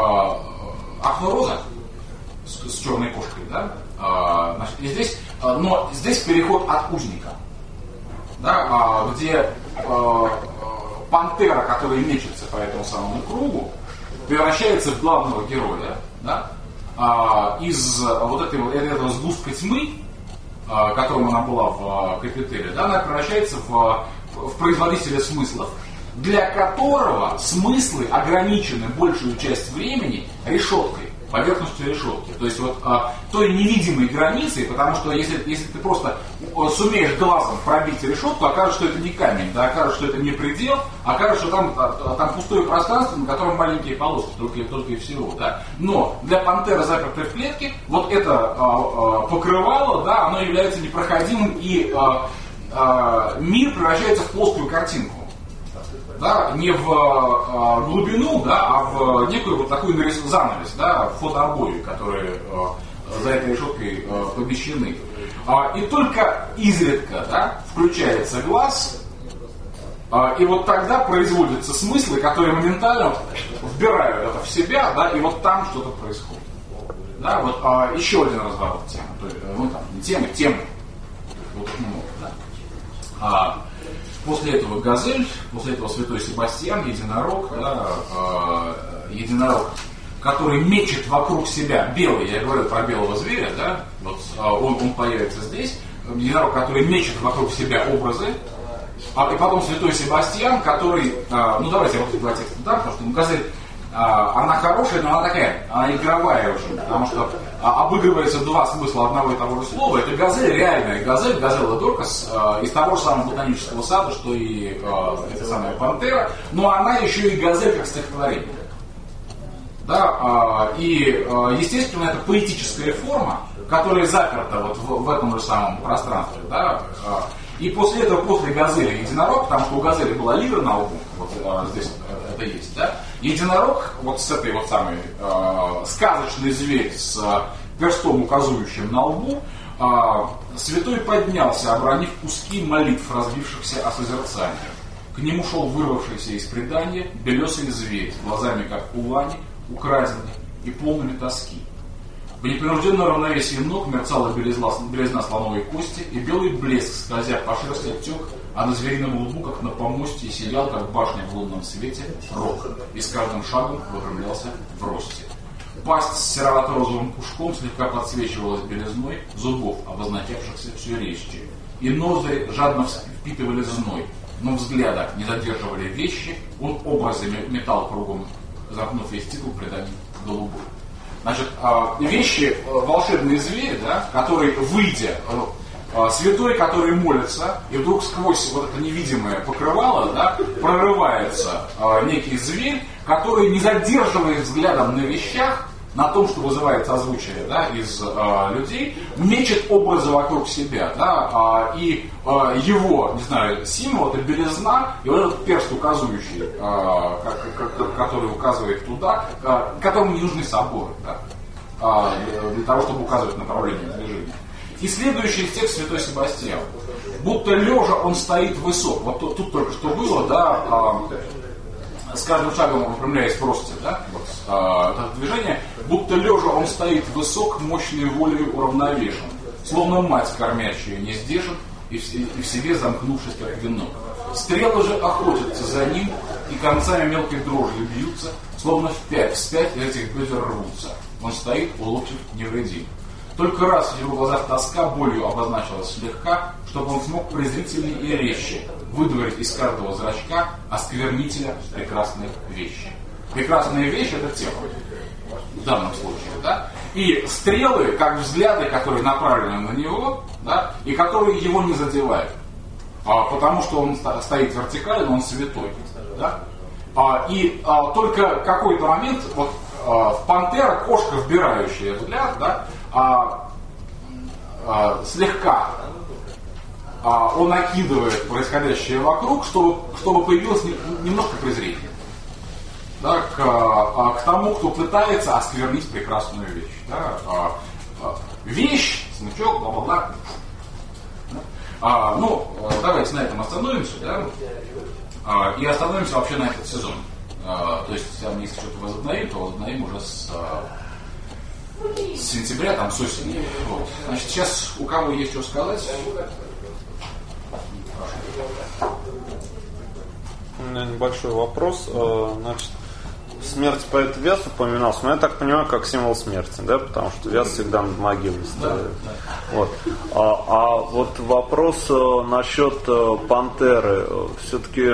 Ахнуроза с черной кошкой, да? Значит, и здесь, но здесь переход от узника, да, где пантера, которая мечется по этому самому кругу, превращается в главного героя, да? Из вот этого сгустка тьмы, которым она была в Капителе, да, она превращается в производителя смыслов, для которого смыслы ограничены большую часть времени решеткой, поверхностью решетки. То есть вот той невидимой границей, потому что если ты просто сумеешь глазом пробить решетку, окажется, что это не камень, да, окажется, что это не предел, окажется, что там пустое пространство, на котором маленькие полоски, только и всего. Да. Но для пантеры, запертой в клетке, вот это покрывало, да, оно является непроходимым, и мир превращается в плоскую картинку. Да, не в глубину, да, а в некую вот такую занавес, да, фотообои, которые за этой решеткой помещены. И только изредка, да, включается глаз, и вот тогда производятся смыслы, которые моментально вбирают это в себя, да, и вот там что-то происходит. Да, вот еще один разворот темы, то есть, ну там не темы, вот много, да. После этого Газель, после этого Святой Себастьян, единорог, да, единорог, который мечет вокруг себя белый, я говорю про белого зверя, да, вот он появится здесь, единорог, который мечет вокруг себя образы, и потом Святой Себастьян, который, ну давайте я вот два текста дам, потому что Газель, она хорошая, но она такая, она игровая очень, потому что обыгрывается два смысла одного и того же слова. Это газель, реальная газель, газелла Доркас, из того же самого ботанического сада, что и эта самая пантера, но она еще и газель как стихотворение. Да, и, естественно, это поэтическая форма, которая заперта вот в этом же самом пространстве. Да, и после этого, после газели единорог, потому что у газели была лира на лбу, вот здесь это есть, да, единорог, вот с этой вот самой сказочный зверь с перстом, указывающим на лбу, святой поднялся, обронив куски молитв, разбившихся о созерцании. К нему шел вырвавшийся из предания белесый зверь, с глазами как у лани, украденный и полными тоски. В непринужденном равновесии ног мерцала белизна слоновой кости, и белый блеск, скользя по шерсти, тек, а на зверином лбу, как на помосте, сиял, как башня в лунном свете, рог, и с каждым шагом выпрямлялся в росте. Пасть с серовато-розовым пушком слегка подсвечивалась белизной зубов, обозначавшихся все резче, и ноздри жадно впитывали зной, но взгляда не задерживали вещи, он образы метал кругом, запнув весь титул преданий голубой. Значит, вещи, волшебные звери, да, которые, выйдя, святой, который молится, и вдруг сквозь вот это невидимое покрывало, да, прорывается некий зверь, который, не задерживая взглядом на вещах, на том, что вызывает созвучие, да, из людей, мечет образы вокруг себя, да, и его, не знаю, символ, это белизна, и вот этот перст указывающий, который указывает туда, которому не нужны соборы, да, для того, чтобы указывать направление движения. И следующий текст Святой Себастьян. Будто лежа он стоит высок. Вот тут только что было, да, с каждым шагом выпрямляясь в росте, да, вот, это движение, будто лежа он стоит высок, мощной волей уравновешен, словно мать кормящая не сдержит и в себе замкнувшись как венок. Стрелы же охотятся за ним и концами мелкой дрожью бьются, словно вспять из этих бедер рвутся. Он стоит, улыбчив, невредим. Только раз в его глазах тоска болью обозначилась слегка, чтобы он смог презрительнее и резче выдворить из каждого зрачка осквернителя прекрасной вещи. Прекрасная вещь — это тело. В данном случае, да? И стрелы, как взгляды, которые направлены на него, да, и которые его не задевают. Потому что он стоит вертикально, он святой. Да? Только какой-то момент, вот пантера, кошка, вбирающая взгляд, да, слегка он накидывает происходящее вокруг, чтобы появилось немножко презрения, да, к тому, кто пытается осквернить прекрасную вещь. Да. Вещь, смычок, бла-бла-бла. Давайте на этом остановимся, да, и остановимся вообще на этот сезон. То есть, если что-то возобновим, то возобновим уже с сентября, там, с осени. Вот. Значит, сейчас у кого есть что сказать? У меня небольшой вопрос. Значит, смерть поэта Вяз упоминался, но я так понимаю, как символ смерти, да, потому что Вяз всегда над могилой стоит. Да. Вот. Вот вопрос насчет пантеры. Все-таки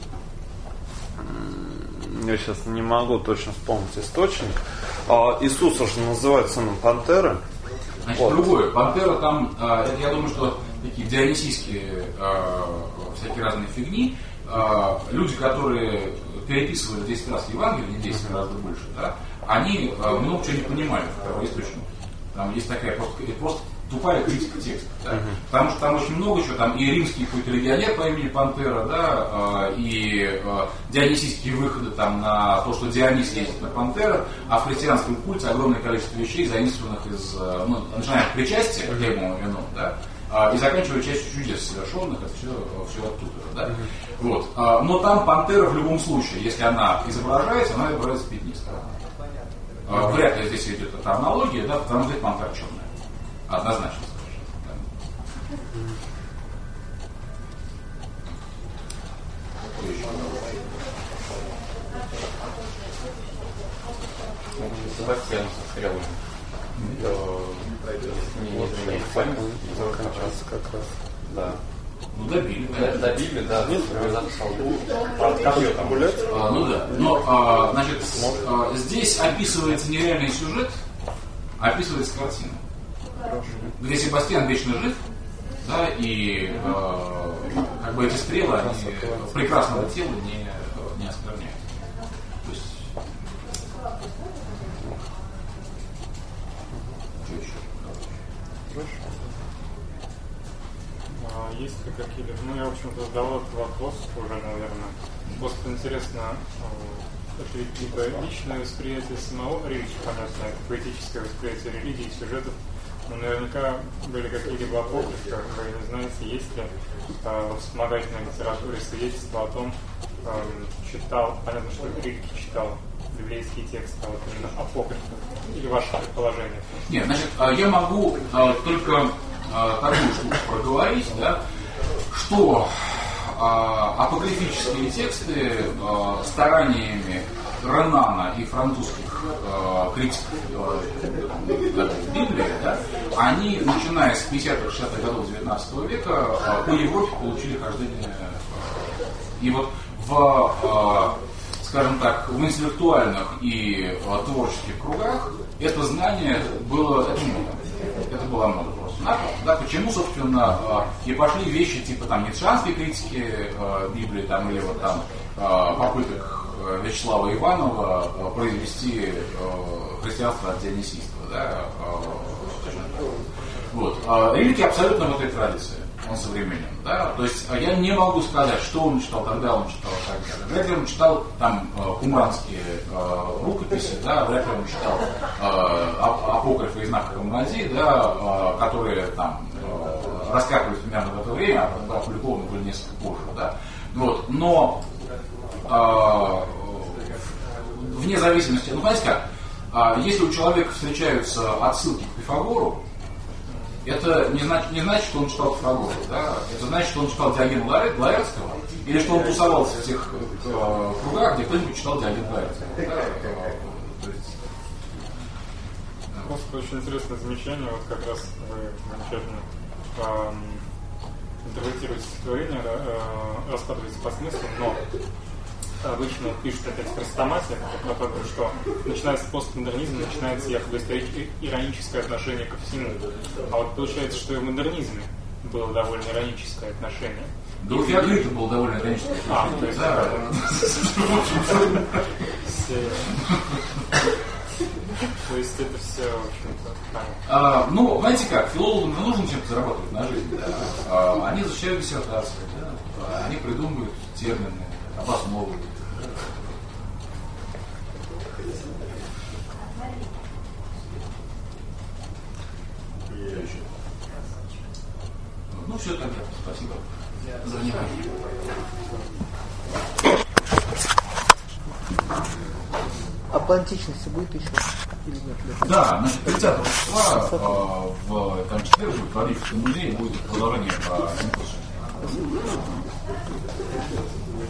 я сейчас не могу точно вспомнить источник. Иисуса же называют сыном пантеры. Значит, вот. Другое. Пантера там, я думаю, что такие дионисийские всякие разные фигни, люди, которые переписывали 10 раз Евангелие, не 10, гораздо больше, да, они много чего не понимали в первоисточнике. Там есть такая просто тупая критика текста. Да? Потому что там очень много чего, там и римский какой-то легионер по имени Пантера, да, и дионисийские выходы там на то, что Дионис ездит на пантерах, а в христианском культе огромное количество вещей, заимствованных из, начиная от причастия к хлебному вину, да, и заканчивая частью чудес совершенных, это все оттуда. Да? Вот. Но там пантера в любом случае, если она изображается, она изображается пятнисто. Вряд ли здесь идет эта аналогия, да, потому что здесь пантера черная. Однозначно скажем. Себастьян со стрелами. Не изменяет память, Закончился как раз. Да. Добили, да. Записал. Копье там. Но, значит, здесь описывается нереальный сюжет, описывается картина. Где Себастьян вечно жив, да, и как бы эти стрелы, они прекрасного тела не оскверняют. То есть, что еще? Есть ли какие-то... я, в общем-то, задавал этот вопрос уже, наверное. Просто интересно, это ведь либо личное восприятие самого Рильича, понятно, это поэтическое восприятие религии, сюжетов, но наверняка были какие-либо апокрифы, вы не знаете, есть ли в вспомогательной литературе свидетельства о том, читал, понятно, что Рильич читал библейские тексты, а вот именно апокрифы, или ваши предположения? Нет, значит, я могу только такую штуку проговорить, да, что апокрифические тексты стараниями Ренана и французских критиков Библии, да, они, начиная с 50-х, 60-х годов 19 века, по Европе получили хождение. И вот скажем так, в интеллектуальных и творческих кругах это знание было, это была мода просто. Да, почему, собственно, и пошли вещи типа там ницшеанской критики Библии, там, или вот там попыток Вячеслава Иванова произвести христианство от дионисийства. Да, вот. Рильке абсолютно в этой традиции. Он современен. Да? То есть я не могу сказать, что он читал тогда, он читал тогда. Вряд ли он читал там кумранские рукописи, да? Вряд ли он читал апокрифы из Наха Хаммади, да? Которые там раскапывались примерно в это время, а опубликованы были несколько позже. Да? Вот. Но вне зависимости, ну понимаете как, если у человека встречаются отсылки к Пифагору, это не значит, что он читал Пифагора, да? Это значит, что он читал Диогена Лаэртского, или что он тусовался в тех кругах, где кто-нибудь читал Диогена Лаэртского. Просто очень интересное замечание, вот как раз вы замечательно интерпретируете стихотворение, раскладываете по смыслу, но обычно пишут опять в хрестоматии, что начинается постмодернизм, начинается якобы ироническое отношение ко всему. А вот получается, что и в модернизме было довольно ироническое отношение. Да у Феоклита было довольно ироническое отношение. То есть это все, в общем-то, ну, знаете как, филологам нужно чем-то зарабатывать на жизнь. Да? Они защищают диссертации, да? Они придумывают термины, обосновывают. Ну, все тогда. Спасибо за внимание. А по античности будет еще? Или нет? Да, значит, 30 числа в четверг в Арифском музее будет продолжение по симпозиуму.